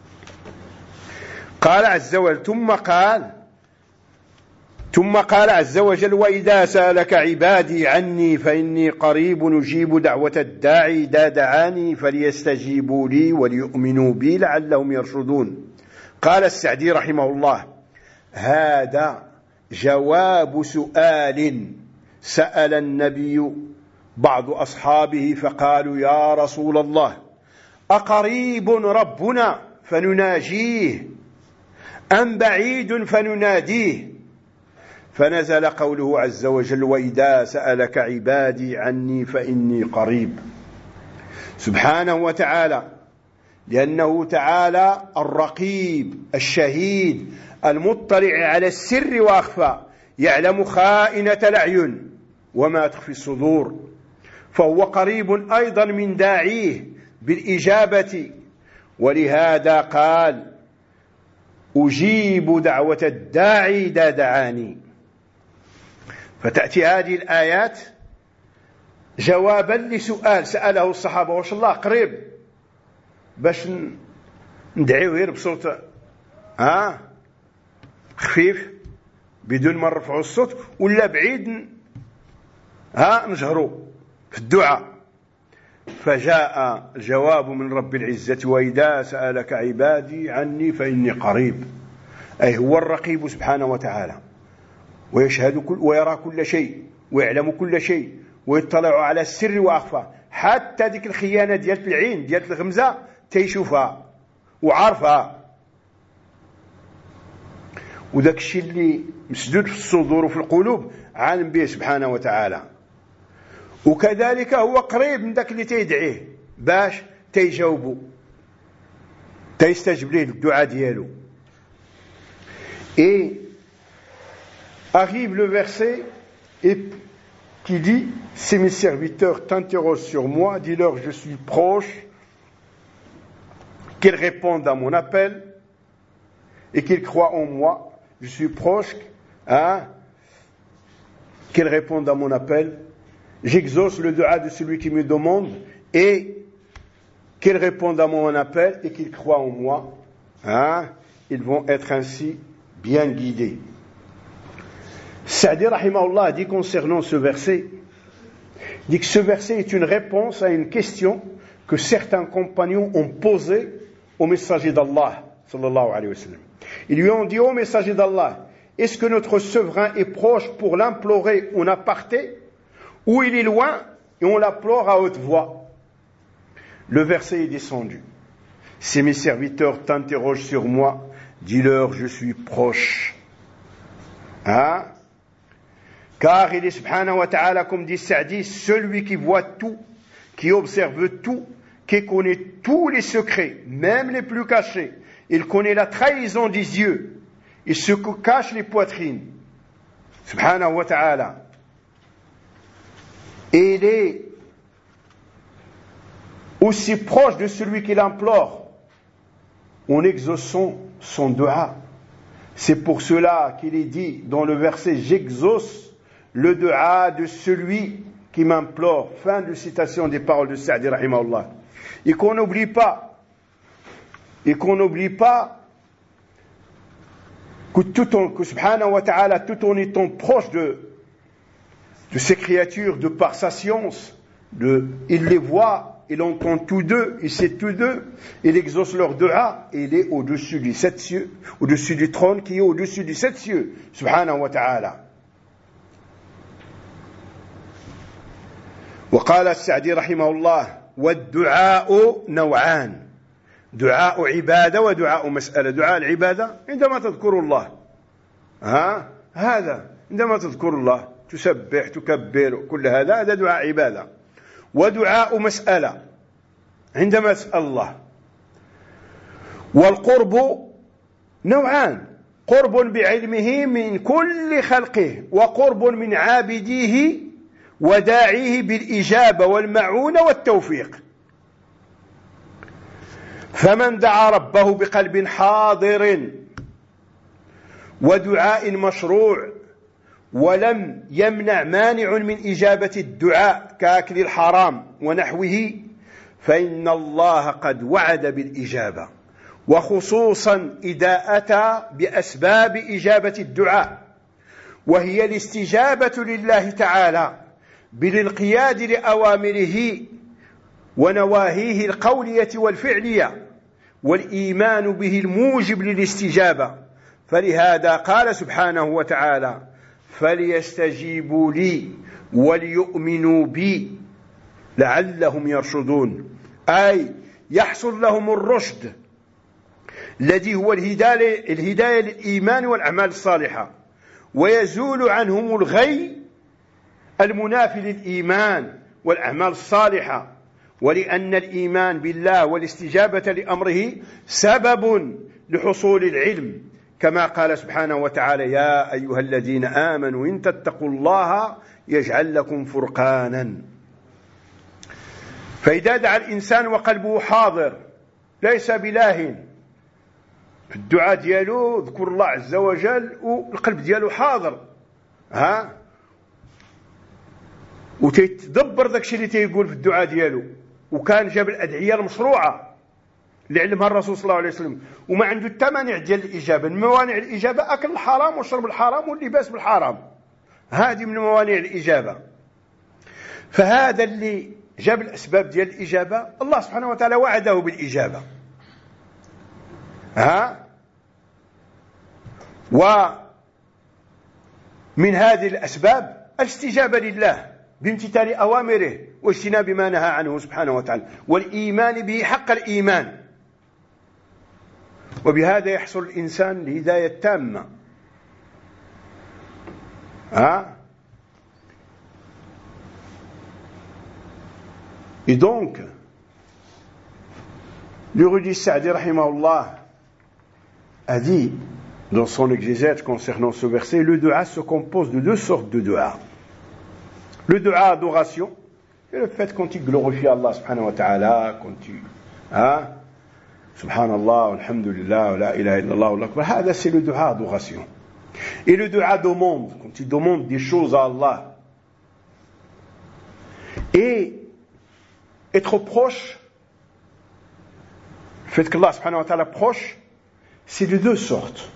Speaker 1: قال عز وجل ثم قال ثم قال عز وجل وإذا سألك عبادي عني فإني قريب نجيب دعوة الداعي إذا دعاني فليستجيبوا لي وليؤمنوا بي لعلهم يرشدون. قال السعدي رحمه الله هذا جواب سؤال سأل النبي بعض أصحابه فقالوا يا رسول الله أقريب ربنا فنناجيه أم بعيد فنناديه؟ فنزل قوله عز وجل وإذا سألك عبادي عني فإني قريب. سبحانه وتعالى لأنه تعالى الرقيب الشهيد المطلع على السر وأخفى، يعلم خائنة الأعين وما تخفي الصدور، فهو قريب أيضا من داعيه بالإجابة. ولهذا قال: أجيب دعوة الداعي إذا دعاني. فتأتي هذه الآيات جوابا لسؤال سأله الصحابة: واش الله قريب باش ندعيه غير بصوت ها خفيف بدون ما نرفعوا الصوت، ولا بعيد ها نجهروا في الدعاء؟ فجاء الجواب من رب العزة: وإذا سألك عبادي عني فإني قريب. أي هو الرقيب سبحانه وتعالى، ويشهد كل ويرى كل شيء ويعلم كل شيء ويطلع على السر وأخفى، حتى ديك الخيانة ديال العين ديال الغمزة تيشوفها وعارفها، وذاك الشيء اللي مسدود في الصدور وفي القلوب عالم به سبحانه وتعالى. وكذلك هو قريب من ذاك اللي تيدعيه باش تيجاوبه تيستجب ليه الدعاء ديالو. Et arrive le verset et qui dit: si mes serviteurs t'interrogent sur moi, dis-leur je suis proche, qu'ils répondent à mon appel et qu'ils croient en moi. Je suis proche, hein, qu'ils répondent à mon appel. J'exauce le dua de celui qui me demande et qu'ils répondent à mon appel et qu'ils croient en moi. Hein, ils vont être ainsi bien guidés. Sa'di rahimahullah dit concernant ce verset, dit que ce verset est une réponse à une question que certains compagnons ont posée au messager d'Allah sallallahu alayhi wa sallam. Ils lui ont dit: ô messager d'Allah, est-ce que notre souverain est proche pour l'implorer en aparté, ou il est loin et on l'implore à haute voix? Le verset est descendu: si mes serviteurs t'interrogent sur moi, dis-leur je suis proche. Hein? Car il est subhanahu wa ta'ala, comme dit Sa'di, celui qui voit tout, qui observe tout, qui connaît tous les secrets, même les plus cachés. Il connaît la trahison des yeux et ce que cachent les poitrines. Subhanahu wa ta'ala. Et il est aussi proche de celui qui l'implore en exauçant son dua. C'est pour cela qu'il est dit dans le verset: j'exauce le dua de celui qui m'implore. Fin de citation des paroles de Sa'di rahimahullah. Et qu'on n'oublie pas, et qu'on n'oublie pas que, tout en, que subhanahu wa ta'ala, tout en étant proche de, de ces créatures, de par sa science, de, il les voit, il entend tous deux, il sait tous deux, il exauce leur dua, et il est au-dessus du sept cieux, au-dessus du trône qui est au-dessus du sept cieux, subhanahu wa ta'ala. وقال السعدي رحمه الله: والدعاء نوعان، دعاء عبادة ودعاء مسألة. دعاء العبادة عندما تذكر الله، ها هذا عندما تذكر الله تسبح تكبر كل هذا هذا دعاء عبادة. ودعاء مسألة عندما تسأل الله. والقرب نوعان: قرب بعلمه من كل خلقه، وقرب من عابديه وداعيه بالإجابة والمعونة والتوفيق. فمن دعا ربه بقلب حاضر ودعاء مشروع ولم يمنع مانع من إجابة الدعاء كأكل الحرام ونحوه، فإن الله قد وعد بالإجابة، وخصوصا إذا أتى بأسباب إجابة الدعاء، وهي الاستجابة لله تعالى بالانقياد لأوامره ونواهيه القولية والفعلية، والإيمان به الموجب للاستجابة. فلهذا قال سبحانه وتعالى: فليستجيبوا لي وليؤمنوا بي لعلهم يرشدون. أي يحصل لهم الرشد الذي هو الهداية, الهداية للإيمان والأعمال الصالحة، ويزول عنهم الغي المنافي للإيمان والأعمال الصالحة، ولأن الإيمان بالله والاستجابة لأمره سبب لحصول العلم، كما قال سبحانه وتعالى: يا أيها الذين آمنوا إن تتقوا الله يجعل لكم فرقانا. فإذا دعا الإنسان وقلبه حاضر ليس بلاه، الدعاء ديالو ذكر الله عز وجل والقلب ديالو حاضر، ها وتيتدبر داكشي اللي تيقول في الدعاء ديالو، وكان جاب الأدعية المشروعة اللي علمها الرسول صلى الله عليه وسلم، وما عنده التمانع ديال الإجابة. من موانع الإجابة أكل الحرام وشرب الحرام واللباس بالحرام، هذه من موانع الإجابة. فهذا اللي جاب الأسباب ديال الإجابة الله سبحانه وتعالى وعده بالإجابة، ها ومن هذه الأسباب الاستجابة لله بامتثال أوامره واجتناب ما نهى عنه سبحانه وتعالى، والإيمان به حق الإيمان، وبهذا يحصل الإنسان الهداية التامة. ها Et donc, l'érudit Sa'di rahimahullah a dit dans son exégèse concernant ce verset: le dua se compose de deux sortes de dua. Le dua adoration, c'est le fait quand tu glorifies Allah subhanahu wa ta'ala, quand tu hein, subhanallah, alhamdulillah, la ilaha illallah, l'akbar, ça c'est le dua adoration. Et le dua demande, quand tu demandes des choses à Allah. Et être proche, le fait que Allah subhanahu wa ta'ala proche, c'est de deux sortes.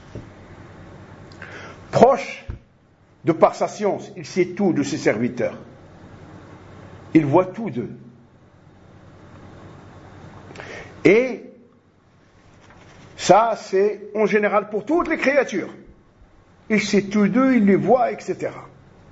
Speaker 1: Proche de par sa science, il sait tout de ses serviteurs. Il voit tout d'eux. Et ça, c'est en général pour toutes les créatures. Il sait tout d'eux, il les voit, et cetera.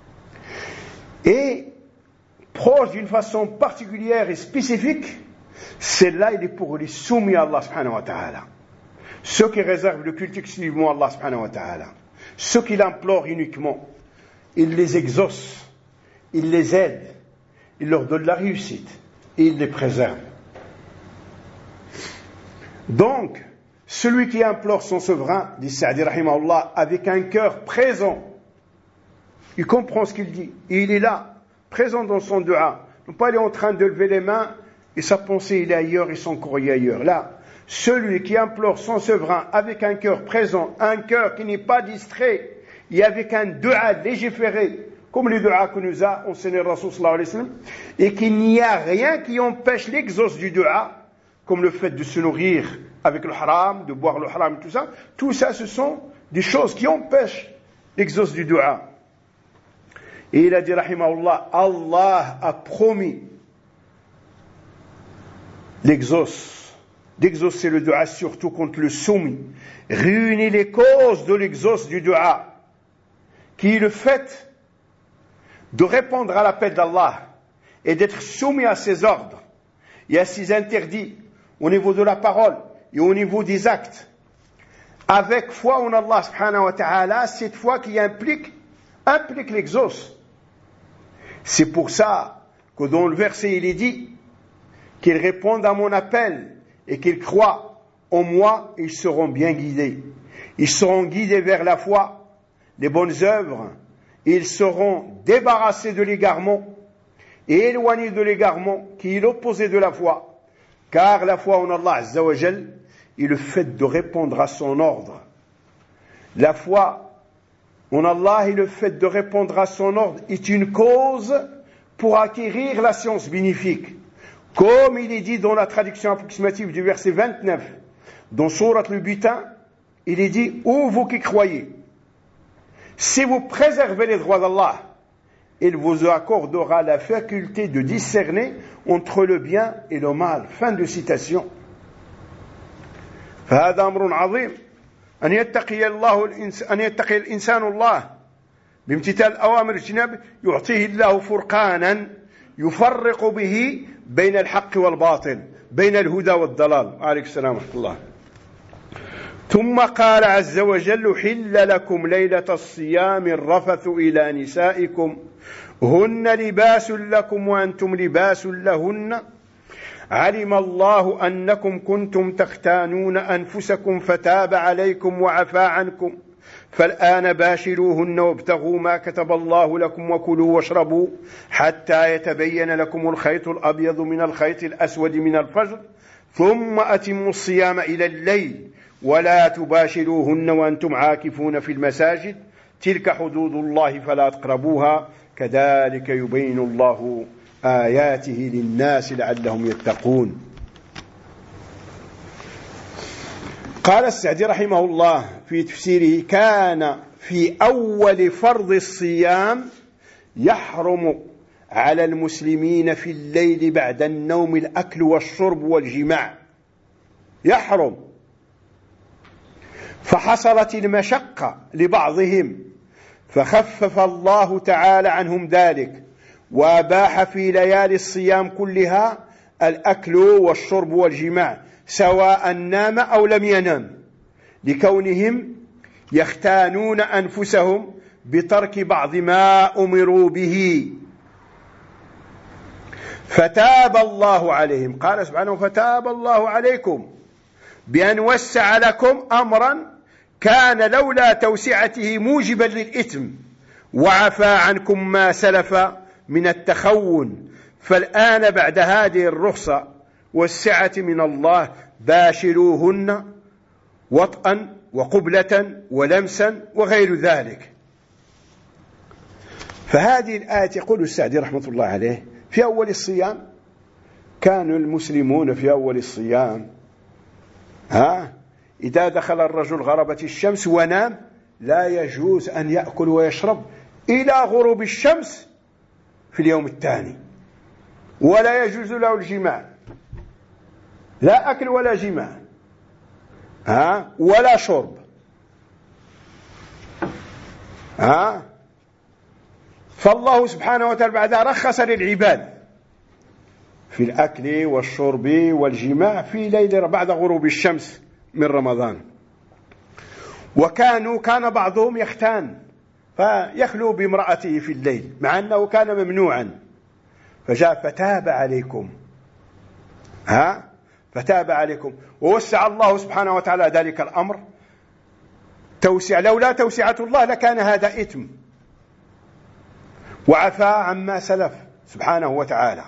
Speaker 1: Et proche d'une façon particulière et spécifique, celle-là, il est pour les soumis à Allah subhanahu wa ta'ala. Ceux qui réservent le culte exclusivement à Allah subhanahu wa ta'ala. Ceux qui l'implorent uniquement, il les exauce, il les aide, il leur donne la réussite et il les préserve. Donc, celui qui implore son souverain, dit Sa'di rahimahullah, avec un cœur présent, il comprend ce qu'il dit, et il est là, présent dans son dua. Non pas il est en train de lever les mains et sa pensée il est ailleurs et son courrier ailleurs. Là, celui qui implore son souverain avec un cœur présent, un cœur qui n'est pas distrait, et avec un dua légiféré, comme les duas que nous a enseigné le Rasul sallallahu alayhi wa sallam, et qu'il n'y a rien qui empêche l'exauce du dua, comme le fait de se nourrir avec le haram, de boire le haram et tout ça. Tout ça, ce sont des choses qui empêchent l'exauce du dua. Et il a dit, rahimahullah, Allah a promis l'exauce, d'exaucer le dua, surtout contre le soumis. Réunit les causes de l'exauce du dua, qui est le fait de répondre à l'appel d'Allah et d'être soumis à ses ordres et à ses interdits au niveau de la parole et au niveau des actes, avec foi en Allah subhanahu wa ta'ala, cette foi qui implique, implique l'exauce. C'est pour ça que dans le verset il est dit qu'ils répondent à mon appel et qu'ils croient en moi, ils seront bien guidés. Ils seront guidés vers la foi, les bonnes œuvres, ils seront débarrassés de l'égarement et éloignés de l'égarement qui est l'opposé de la foi. Car la foi en Allah Azza wa Jal est le fait de répondre à son ordre. La foi en Allah et le fait de répondre à son ordre est une cause pour acquérir la science bénéfique. Comme il est dit dans la traduction approximative du verset vingt-neuf, dans Sourate le Butin, il est dit: ô vous qui croyez, si vous préservez les droits d'Allah, il vous accordera la faculté de discerner entre le bien et le mal. Fin de citation. فهذا أمر عظيم أن يتقي الله أن يتقي الإنسان الله بامتثال أوامر اجتناب يعطيه الله فرقانا يفرق به بين الحق والباطل بين الهدى والضلال. عليك السلام ورحمة الله. ثم قال عز وجل: حل لكم ليلة الصيام الرفث إلى نسائكم هن لباس لكم وأنتم لباس لهن علم الله أنكم كنتم تختانون أنفسكم فتاب عليكم وعفى عنكم فالآن باشروهن وابتغوا ما كتب الله لكم وكلوا واشربوا حتى يتبين لكم الخيط الأبيض من الخيط الأسود من الفجر ثم أتموا الصيام إلى الليل ولا تباشروهن وأنتم عاكفون في المساجد تلك حدود الله فلا تقربوها كذلك يبين الله آياته للناس لعلهم يتقون. قال السعدي رحمه الله في تفسيره: كان في أول فرض الصيام يحرم على المسلمين في الليل بعد النوم الأكل والشرب والجماع، يحرم. فحصلت المشقة لبعضهم فخفف الله تعالى عنهم ذلك وأباح في ليالي الصيام كلها الأكل والشرب والجماع سواء نام أو لم ينام، لكونهم يختانون أنفسهم بترك بعض ما أمروا به فتاب الله عليهم. قال سبحانه: فتاب الله عليكم، بأن وسع لكم أمرا كان لولا توسعته موجبا للإثم وعفى عنكم ما سلف من التخون، فالآن بعد هذه الرخصة والسعة من الله باشروهن وطئا وقبلة ولمسا وغير ذلك. فهذه الآية يقول السعدي رحمة الله عليه في أول الصيام كانوا المسلمون في أول الصيام ها إذا دخل الرجل غربت الشمس ونام لا يجوز أن يأكل ويشرب إلى غروب الشمس في اليوم الثاني، ولا يجوز له الجماع، لا أكل ولا جماع ها ولا شرب ها. فالله سبحانه وتعالى بعد رخص للعباد في الأكل والشرب والجماع في ليلة بعد غروب الشمس من رمضان. وكانوا كان بعضهم يختان فيخلو بامرأته في الليل مع أنه كان ممنوعا، فجاء فتاب عليكم ها فتاب عليكم ووسع الله سبحانه وتعالى ذلك الأمر توسع، لولا توسعة الله لكان هذا إثم، وعفى عما سلف سبحانه وتعالى.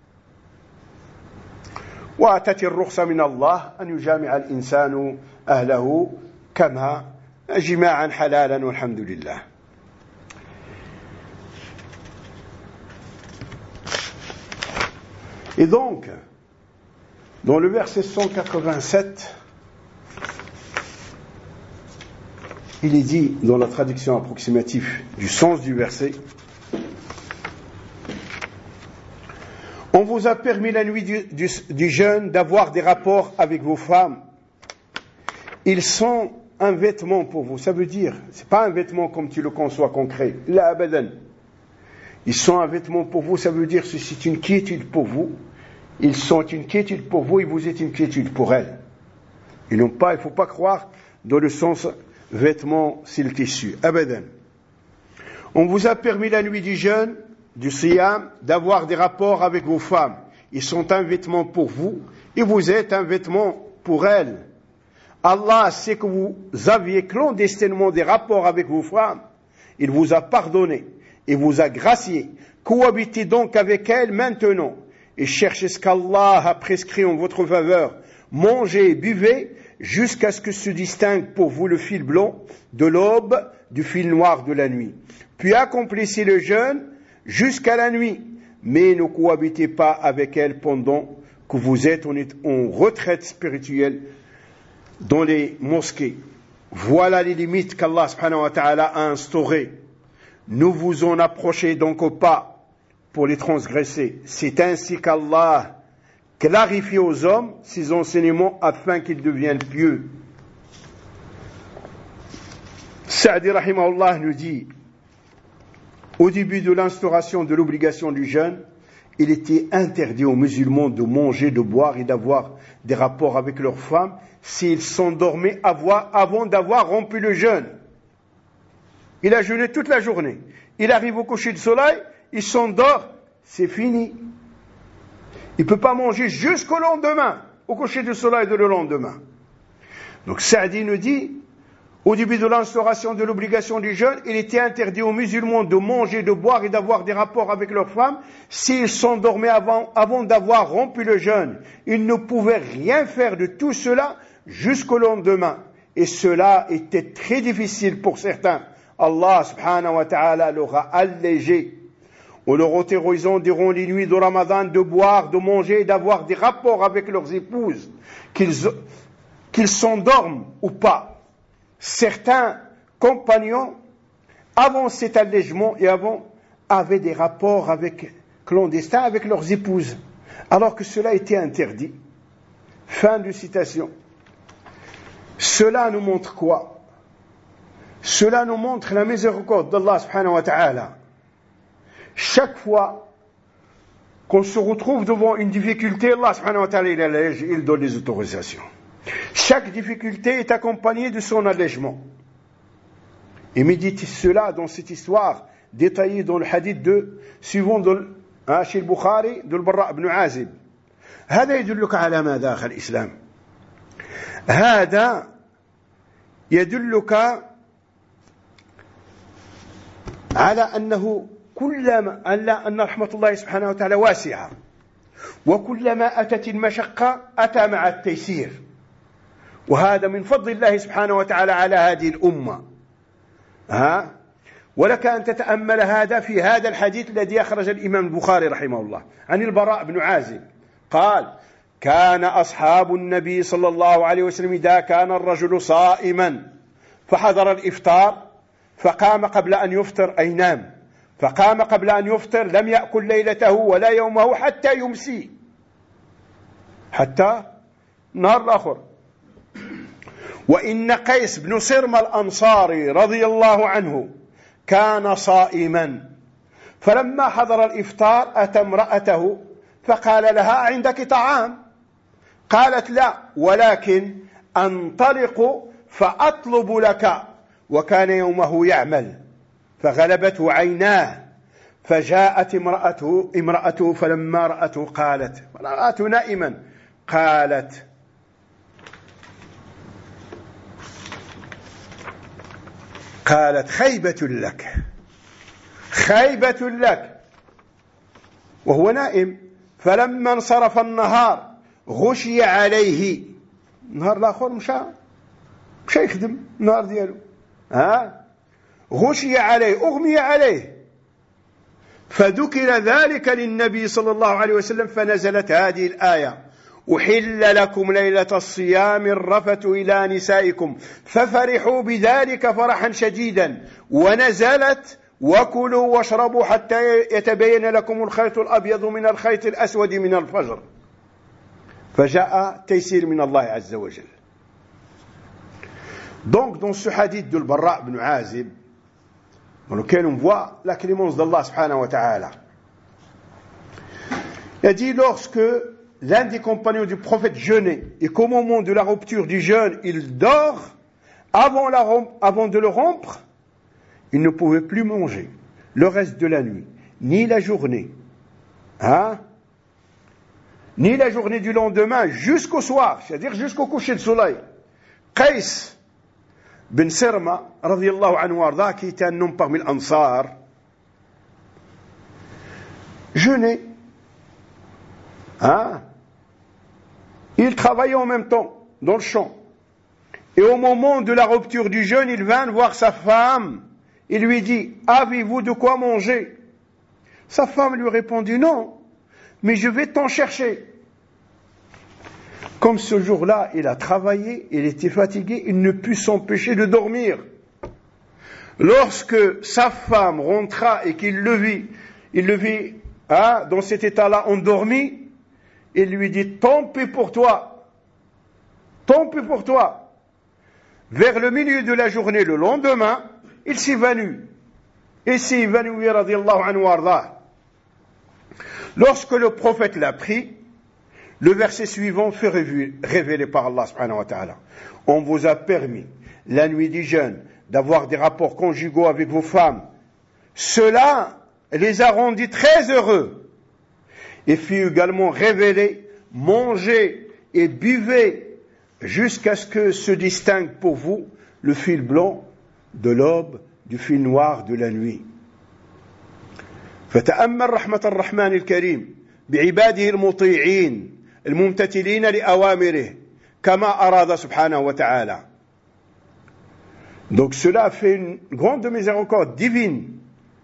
Speaker 1: وأتت الرخصة من الله أن يجامع الإنسان أهله كما جماعا حلالا والحمد لله. Et donc, dans le verset cent quatre-vingt-sept, il est dit, dans la traduction approximative du sens du verset: on vous a permis la nuit du, du, du jeûne d'avoir des rapports avec vos femmes. Ils sont un vêtement pour vous. Ça veut dire, c'est pas un vêtement comme tu le conçois concret. La abadan. Ils sont un vêtement pour vous, ça veut dire que c'est une quiétude pour vous. Ils sont une quiétude pour vous et vous êtes une quiétude pour elles. Ils n'ont pas, il ne faut pas croire dans le sens vêtement, c'est le tissu. Abadan. On vous a permis la nuit du jeûne, du siyam, d'avoir des rapports avec vos femmes. Ils sont un vêtement pour vous et vous êtes un vêtement pour elles. Allah sait que vous aviez clandestinement des rapports avec vos femmes. Il vous a pardonné et vous a gracié. Cohabitez donc avec elles maintenant et cherchez ce qu'Allah a prescrit en votre faveur. Mangez et buvez jusqu'à ce que se distingue pour vous le fil blanc de l'aube du fil noir de la nuit. Puis accomplissez le jeûne jusqu'à la nuit, mais ne cohabitez pas avec elles pendant que vous êtes en retraite spirituelle dans les mosquées. Voilà les limites qu'Allah subhanahu wa ta'ala a instaurées. Ne vous en approchez donc pas pour les transgresser. C'est ainsi qu'Allah clarifie aux hommes ses enseignements afin qu'ils deviennent pieux. Sa'di rahimahullah nous dit: au début de l'instauration de l'obligation du jeûne, il était interdit aux musulmans de manger, de boire et d'avoir des rapports avec leurs femmes s'ils s'endormaient avant d'avoir rompu le jeûne. Il a jeûné toute la journée. Il arrive au coucher du soleil, il s'endort, c'est fini. Il ne peut pas manger jusqu'au lendemain, au coucher du soleil de le lendemain. Donc Saadi nous dit, au début de l'instauration de l'obligation du jeûne, il était interdit aux musulmans de manger, de boire et d'avoir des rapports avec leurs femmes s'ils s'endormaient avant, avant d'avoir rompu le jeûne. Ils ne pouvaient rien faire de tout cela jusqu'au lendemain. Et cela était très difficile pour certains. Allah subhanahu wa ta'ala leur a allégé, en leur autorisant durant les nuits de Ramadan de boire, de manger et d'avoir des rapports avec leurs épouses, qu'ils, qu'ils s'endorment ou pas. Certains compagnons, avant cet allègement et avant, avaient des rapports avec, clandestins avec leurs épouses, alors que cela était interdit. Fin de citation. Cela nous montre quoi? Cela nous montre la miséricorde d'Allah subhanahu wa ta'ala. Chaque fois qu'on se retrouve devant une difficulté, Allah subhanahu wa ta'ala il allège, il donne les autorisations. Chaque difficulté est accompagnée de son allègement. Et méditez cela dans cette histoire détaillée dans le hadith de, suivant de, hein, chez le Bukhari, de البراء بن عازب. هذا يدلك على ماذا أخي الإسلام؟ هذا يدلك على أنه كلما أن رحمة الله سبحانه وتعالى واسعة، وكلما أتت المشقة أتى مع التيسير، وهذا من فضل الله سبحانه وتعالى على هذه الأمة. ها؟ ولك أن تتأمل هذا في هذا الحديث الذي أخرج الإمام البخاري رحمه الله عن البراء بن عازب قال: كان أصحاب النبي صلى الله عليه وسلم إذا كان الرجل صائما فحضر الإفطار فقام قبل أن يفطر أي نام، فقام قبل أن يفطر لم يأكل ليلته ولا يومه حتى يمسي، حتى نهار الآخر. وإن قيس بن صرم الأنصاري رضي الله عنه كان صائما، فلما حضر الإفطار أتى امرأته فقال لها: عندك طعام؟ قالت: لا، ولكن أنطلق فأطلب لك. وكان يومه يعمل فغلبته عيناه، فجاءت امرأته, امرأته فلما رأته قالت، رأته نائما، قالت: قالت خيبة لك، خيبة لك، وهو نائم. فلما انصرف النهار غشي عليه، النهار الآخر مشى مشى يخدم النهار ديالو، ها غشي عليه، أغمي عليه، فذكر ذلك للنبي صلى الله عليه وسلم فنزلت هذه الآية: أحل لكم ليلة الصيام الرفث إلى نسائكم، ففرحوا بذلك فرحا شديدا، ونزلت: وكلوا واشربوا حتى يتبين لكم الخيط الأبيض من الخيط الأسود من الفجر. فجاء تيسير من الله عز وجل. Donc dans ce hadith de Al-Barra' ibn Azib, dans lequel on voit la clémence d'Allah subhanahu wa ta'ala, il a dit: lorsque l'un des compagnons du prophète jeûnait et qu'au moment de la rupture du jeûne il dort, avant, la, avant de le rompre, il ne pouvait plus manger le reste de la nuit, ni la journée, hein? ni la journée du lendemain jusqu'au soir, c'est-à-dire jusqu'au coucher du soleil. Qais bin Sirma, radiyallahu anhu arda, qui était un homme parmi les Ansar, jeûnait. Hein? Il travaillait en même temps dans le champ. Et au moment de la rupture du jeûne, il vint voir sa femme. Il lui dit: avez-vous de quoi manger? Sa femme lui répondit: non, mais je vais t'en chercher. Comme ce jour-là, il a travaillé, il était fatigué, il ne put s'empêcher de dormir. Lorsque sa femme rentra et qu'il le vit, il le vit hein, dans cet état-là endormi, il lui dit: tant pis pour toi, tant pis pour toi. Vers le milieu de la journée, le lendemain, il s'évanouit. Il s'évanouit, radiyallahu anhu arda. Lorsque le prophète l'a pris, le verset suivant fait révéler par Allah subhanahu wa ta'ala: on vous a permis, la nuit du jeûne, d'avoir des rapports conjugaux avec vos femmes. Cela les a rendus très heureux. et fut également révélé, mangez et buvez jusqu'à ce que se distingue pour vous le fil blanc de l'aube du fil noir de la nuit. فتأمل رحمة الرحمن الكريم بعباده المطيعين الممتثلين لأوامره كما أراد سبحانه وتعالى. Donc cela fait une grande miséricorde divine,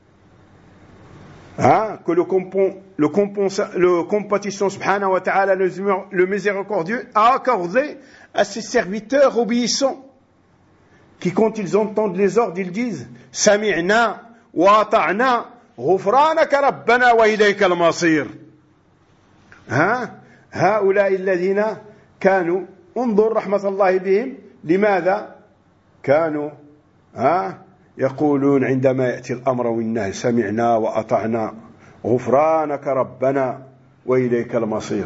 Speaker 1: hein, que le, compon, le, compensa, le compatissant subhanahu wa ta'ala, le, le miséricordieux, a accordé à ses serviteurs obéissants, qui quand ils entendent les ordres, ils disent « Sami'na wa ata'na غفرانك ربنا وإليك المصير. ها هؤلاء الذين كانوا انظر رحمة الله بهم لماذا كانوا ها يقولون عندما يأتي الأمر والنهي سمعنا وأطعنا غفرانك ربنا وإليك المصير.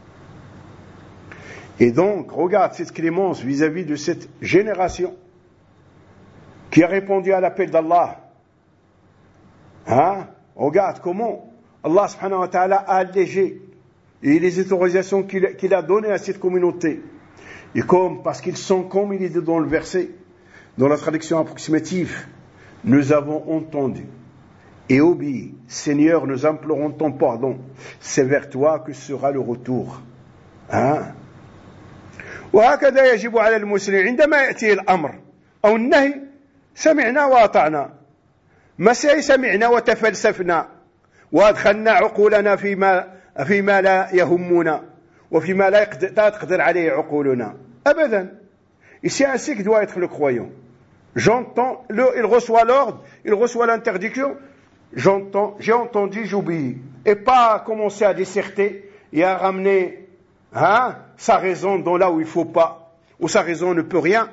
Speaker 1: Et donc regarde cette clémence vis-à-vis de cette génération qui a répondu à l'appel d'Allah. Hein? Regarde comment Allah subhanahu wa ta'ala a allégé et les autorisations qu'il, qu'il a données à cette communauté. Et comme, parce qu'ils sont comme il est dit dans le verset, dans la traduction approximative, nous avons entendu et obéi. Seigneur, nous implorons ton pardon. C'est vers toi que sera le retour. Hein? وهكذا يجب على المسلم عندما يأتي الأمر أو النهي سمعنا وأطعنا. ما سمعنا وتفلسفنا وادخلنا عقولنا فيما فيما لا يهمنا وفيما لا تقدر عليه عقولنا ابدا. Ici ainsi que doit être le croyant. J'entends, le, il reçoit l'ordre, il reçoit l'interdiction, j'entends, j'ai entendu, j'obéis, et pas commencer à disserter et à ramener hein, sa raison dans là où il faut pas, où sa raison ne peut rien.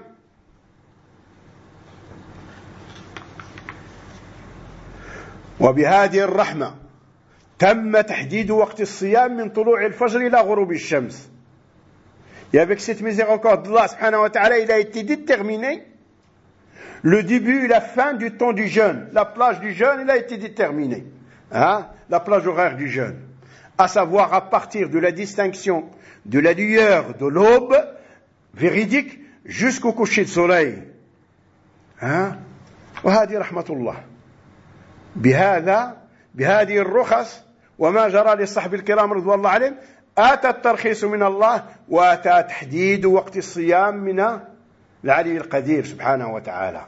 Speaker 1: وبهذه الرحمة تم تحديد وقت الصيام من طلوع الفجر إلى غروب الشمس. Et avec cette miséricorde d'Allah subhanahu wa ta'ala, il a été déterminé le début et la fin du temps du jeûne. La plage du jeûne, il a été déterminé. Hein? La plage horaire du jeûne. À savoir à partir de la distinction de la lueur de l'aube véridique jusqu'au coucher de soleil. Hein? وهذه رحمة الله. بهذا بهذه الرخص وما جرى للصحب الكرام رضوان الله عليهم آتى الترخيص من الله وآتى تحديد وقت الصيام من العلي القدير سبحانه وتعالى.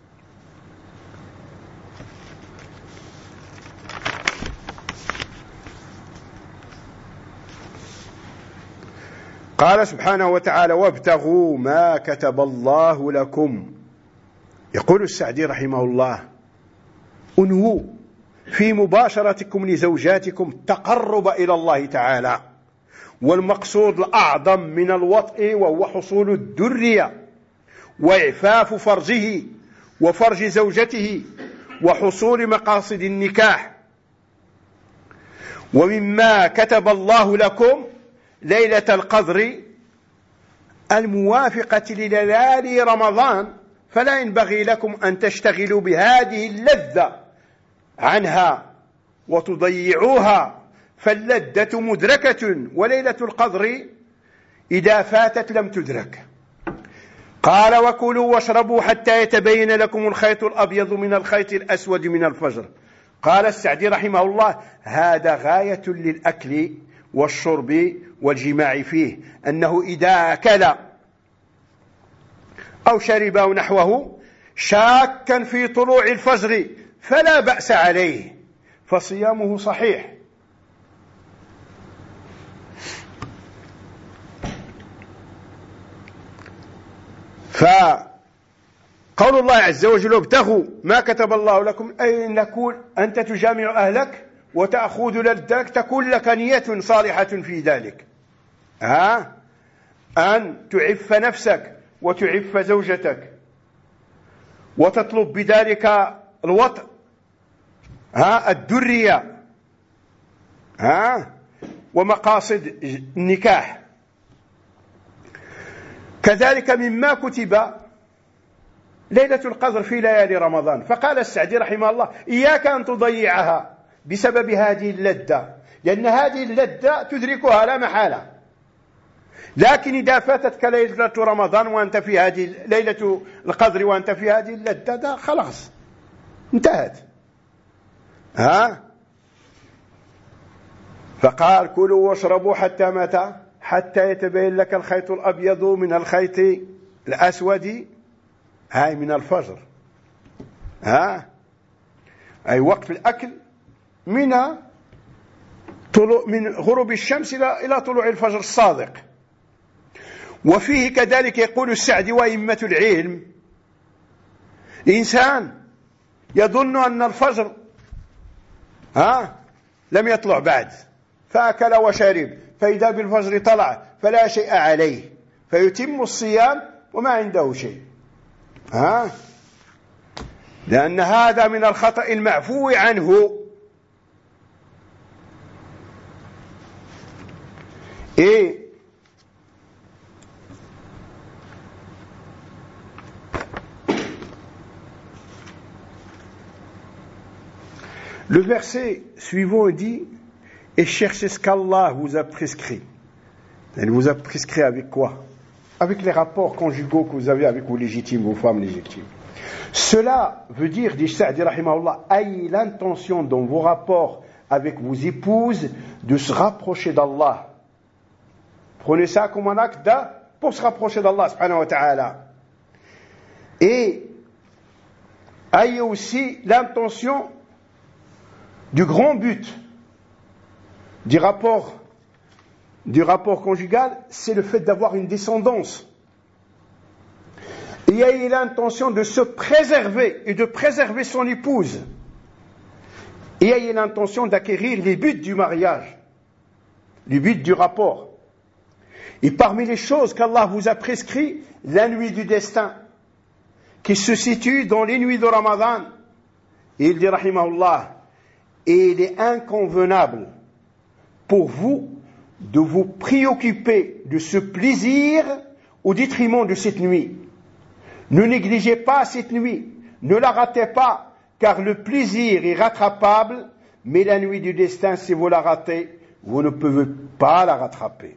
Speaker 1: قال سبحانه وتعالى وابتغوا ما كتب الله لكم. يقول السعدي رحمه الله انووا في مباشرتكم لزوجاتكم تقرب إلى الله تعالى، والمقصود الأعظم من الوطء وهو حصول الذرية وإعفاف فرجه وفرج زوجته وحصول مقاصد النكاح. ومما كتب الله لكم ليلة القدر الموافقة لليالي رمضان، فلا ينبغي لكم أن تشتغلوا بهذه اللذة عنها وتضيعوها، فاللذة مدركة وليلة القدر إذا فاتت لم تدرك. قال وكلوا واشربوا حتى يتبين لكم الخيط الأبيض من الخيط الأسود من الفجر. قال السعدي رحمه الله هذا غاية للأكل والشرب والجماع فيه، أنه إذا أكل أو شرب أو نحوه شاكا في طلوع الفجر فلا بأس عليه فصيامه صحيح. فقول الله عز وجل ابتغوا ما كتب الله لكم، أي نقول أنت تجامع أهلك وتأخذ لذتك، تكون لك نية صالحة في ذلك، ها أن تعف نفسك وتعف زوجتك وتطلب بذلك الوطء، ها الذرية، ها ومقاصد النكاح. كذلك مما كتب ليلة القدر في ليالي رمضان. فقال السعدي رحمه الله إياك أن تضيعها بسبب هذه اللذة لأن هذه اللذة تدركها لا محالة. لكن إذا فاتتك ليلة رمضان وأنت في هذه ليلة القدر وأنت في هذه اللذة خلاص انتهت. ها فقال كلوا واشربوا حتى متى؟ حتى يتبين لك الخيط الأبيض من الخيط الأسود هاي من الفجر. ها أي وقت الأكل من طلوع من غروب الشمس إلى طلوع الفجر الصادق. وفيه كذلك يقول السعدي وأئمة العلم الإنسان يظن أن الفجر ها لم يطلع بعد فأكل وشرب، فإذا بالفجر طلع فلا شيء عليه فيتم الصيام وما عنده شيء. ها لأن هذا من الخطأ المعفو عنه. إيه le verset suivant dit et cherchez ce qu'Allah vous a prescrit. Elle vous a prescrit avec quoi? Avec les rapports conjugaux que vous avez avec vos légitimes, vos femmes légitimes. Cela veut dire, dit Sa'di rahimahullah, ayez l'intention dans vos rapports avec vos épouses de se rapprocher d'Allah. Prenez ça comme un acte pour se rapprocher d'Allah subhanahu wa ta'ala. Et ayez aussi l'intention du grand but du rapport, du rapport conjugal, c'est le fait d'avoir une descendance. Et ayez l'intention de se préserver et de préserver son épouse. Et ayez l'intention d'acquérir les buts du mariage, les buts du rapport. Et parmi les choses qu'Allah vous a prescrit, la nuit du destin, qui se situe dans les nuits de Ramadan. Et il dit, rahimahullah, et il est inconvenable pour vous de vous préoccuper de ce plaisir au détriment de cette nuit. Ne négligez pas cette nuit, ne la ratez pas, car le plaisir est rattrapable, mais la nuit du destin, si vous la ratez, vous ne pouvez pas la rattraper.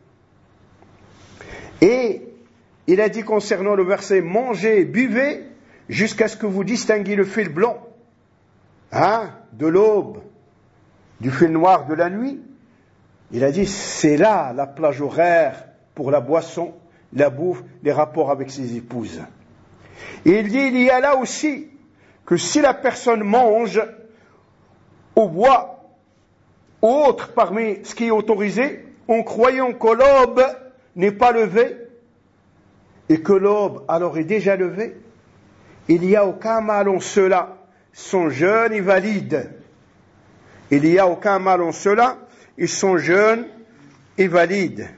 Speaker 1: Et il a dit concernant le verset, mangez, buvez, jusqu'à ce que vous distinguiez le fil blanc, hein, de l'aube, du fil noir de la nuit. Il a dit, c'est là la plage horaire pour la boisson, la bouffe, les rapports avec ses épouses. Et il dit, il y a là aussi que si la personne mange ou boit ou autre parmi ce qui est autorisé, en croyant que l'aube n'est pas levée et que l'aube alors est déjà levée, il n'y a aucun mal en cela, sont jeunes et valides. Il n'y a aucun mal en cela, ils sont jeunes et valides.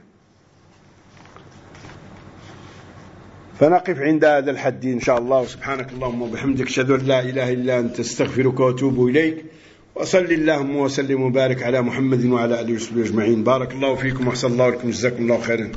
Speaker 1: فنقف عند هذا الحد إن شاء الله. سبحانك اللهم وبحمدك أشهد أن لا إله إلا أنت أستغفرك وأتوب إليك وصل اللهم وسلم وبارك على محمد وعلى آله وصحبه أجمعين. بارك الله فيكم وأحسن الله لكم جزاكم الله خيرا.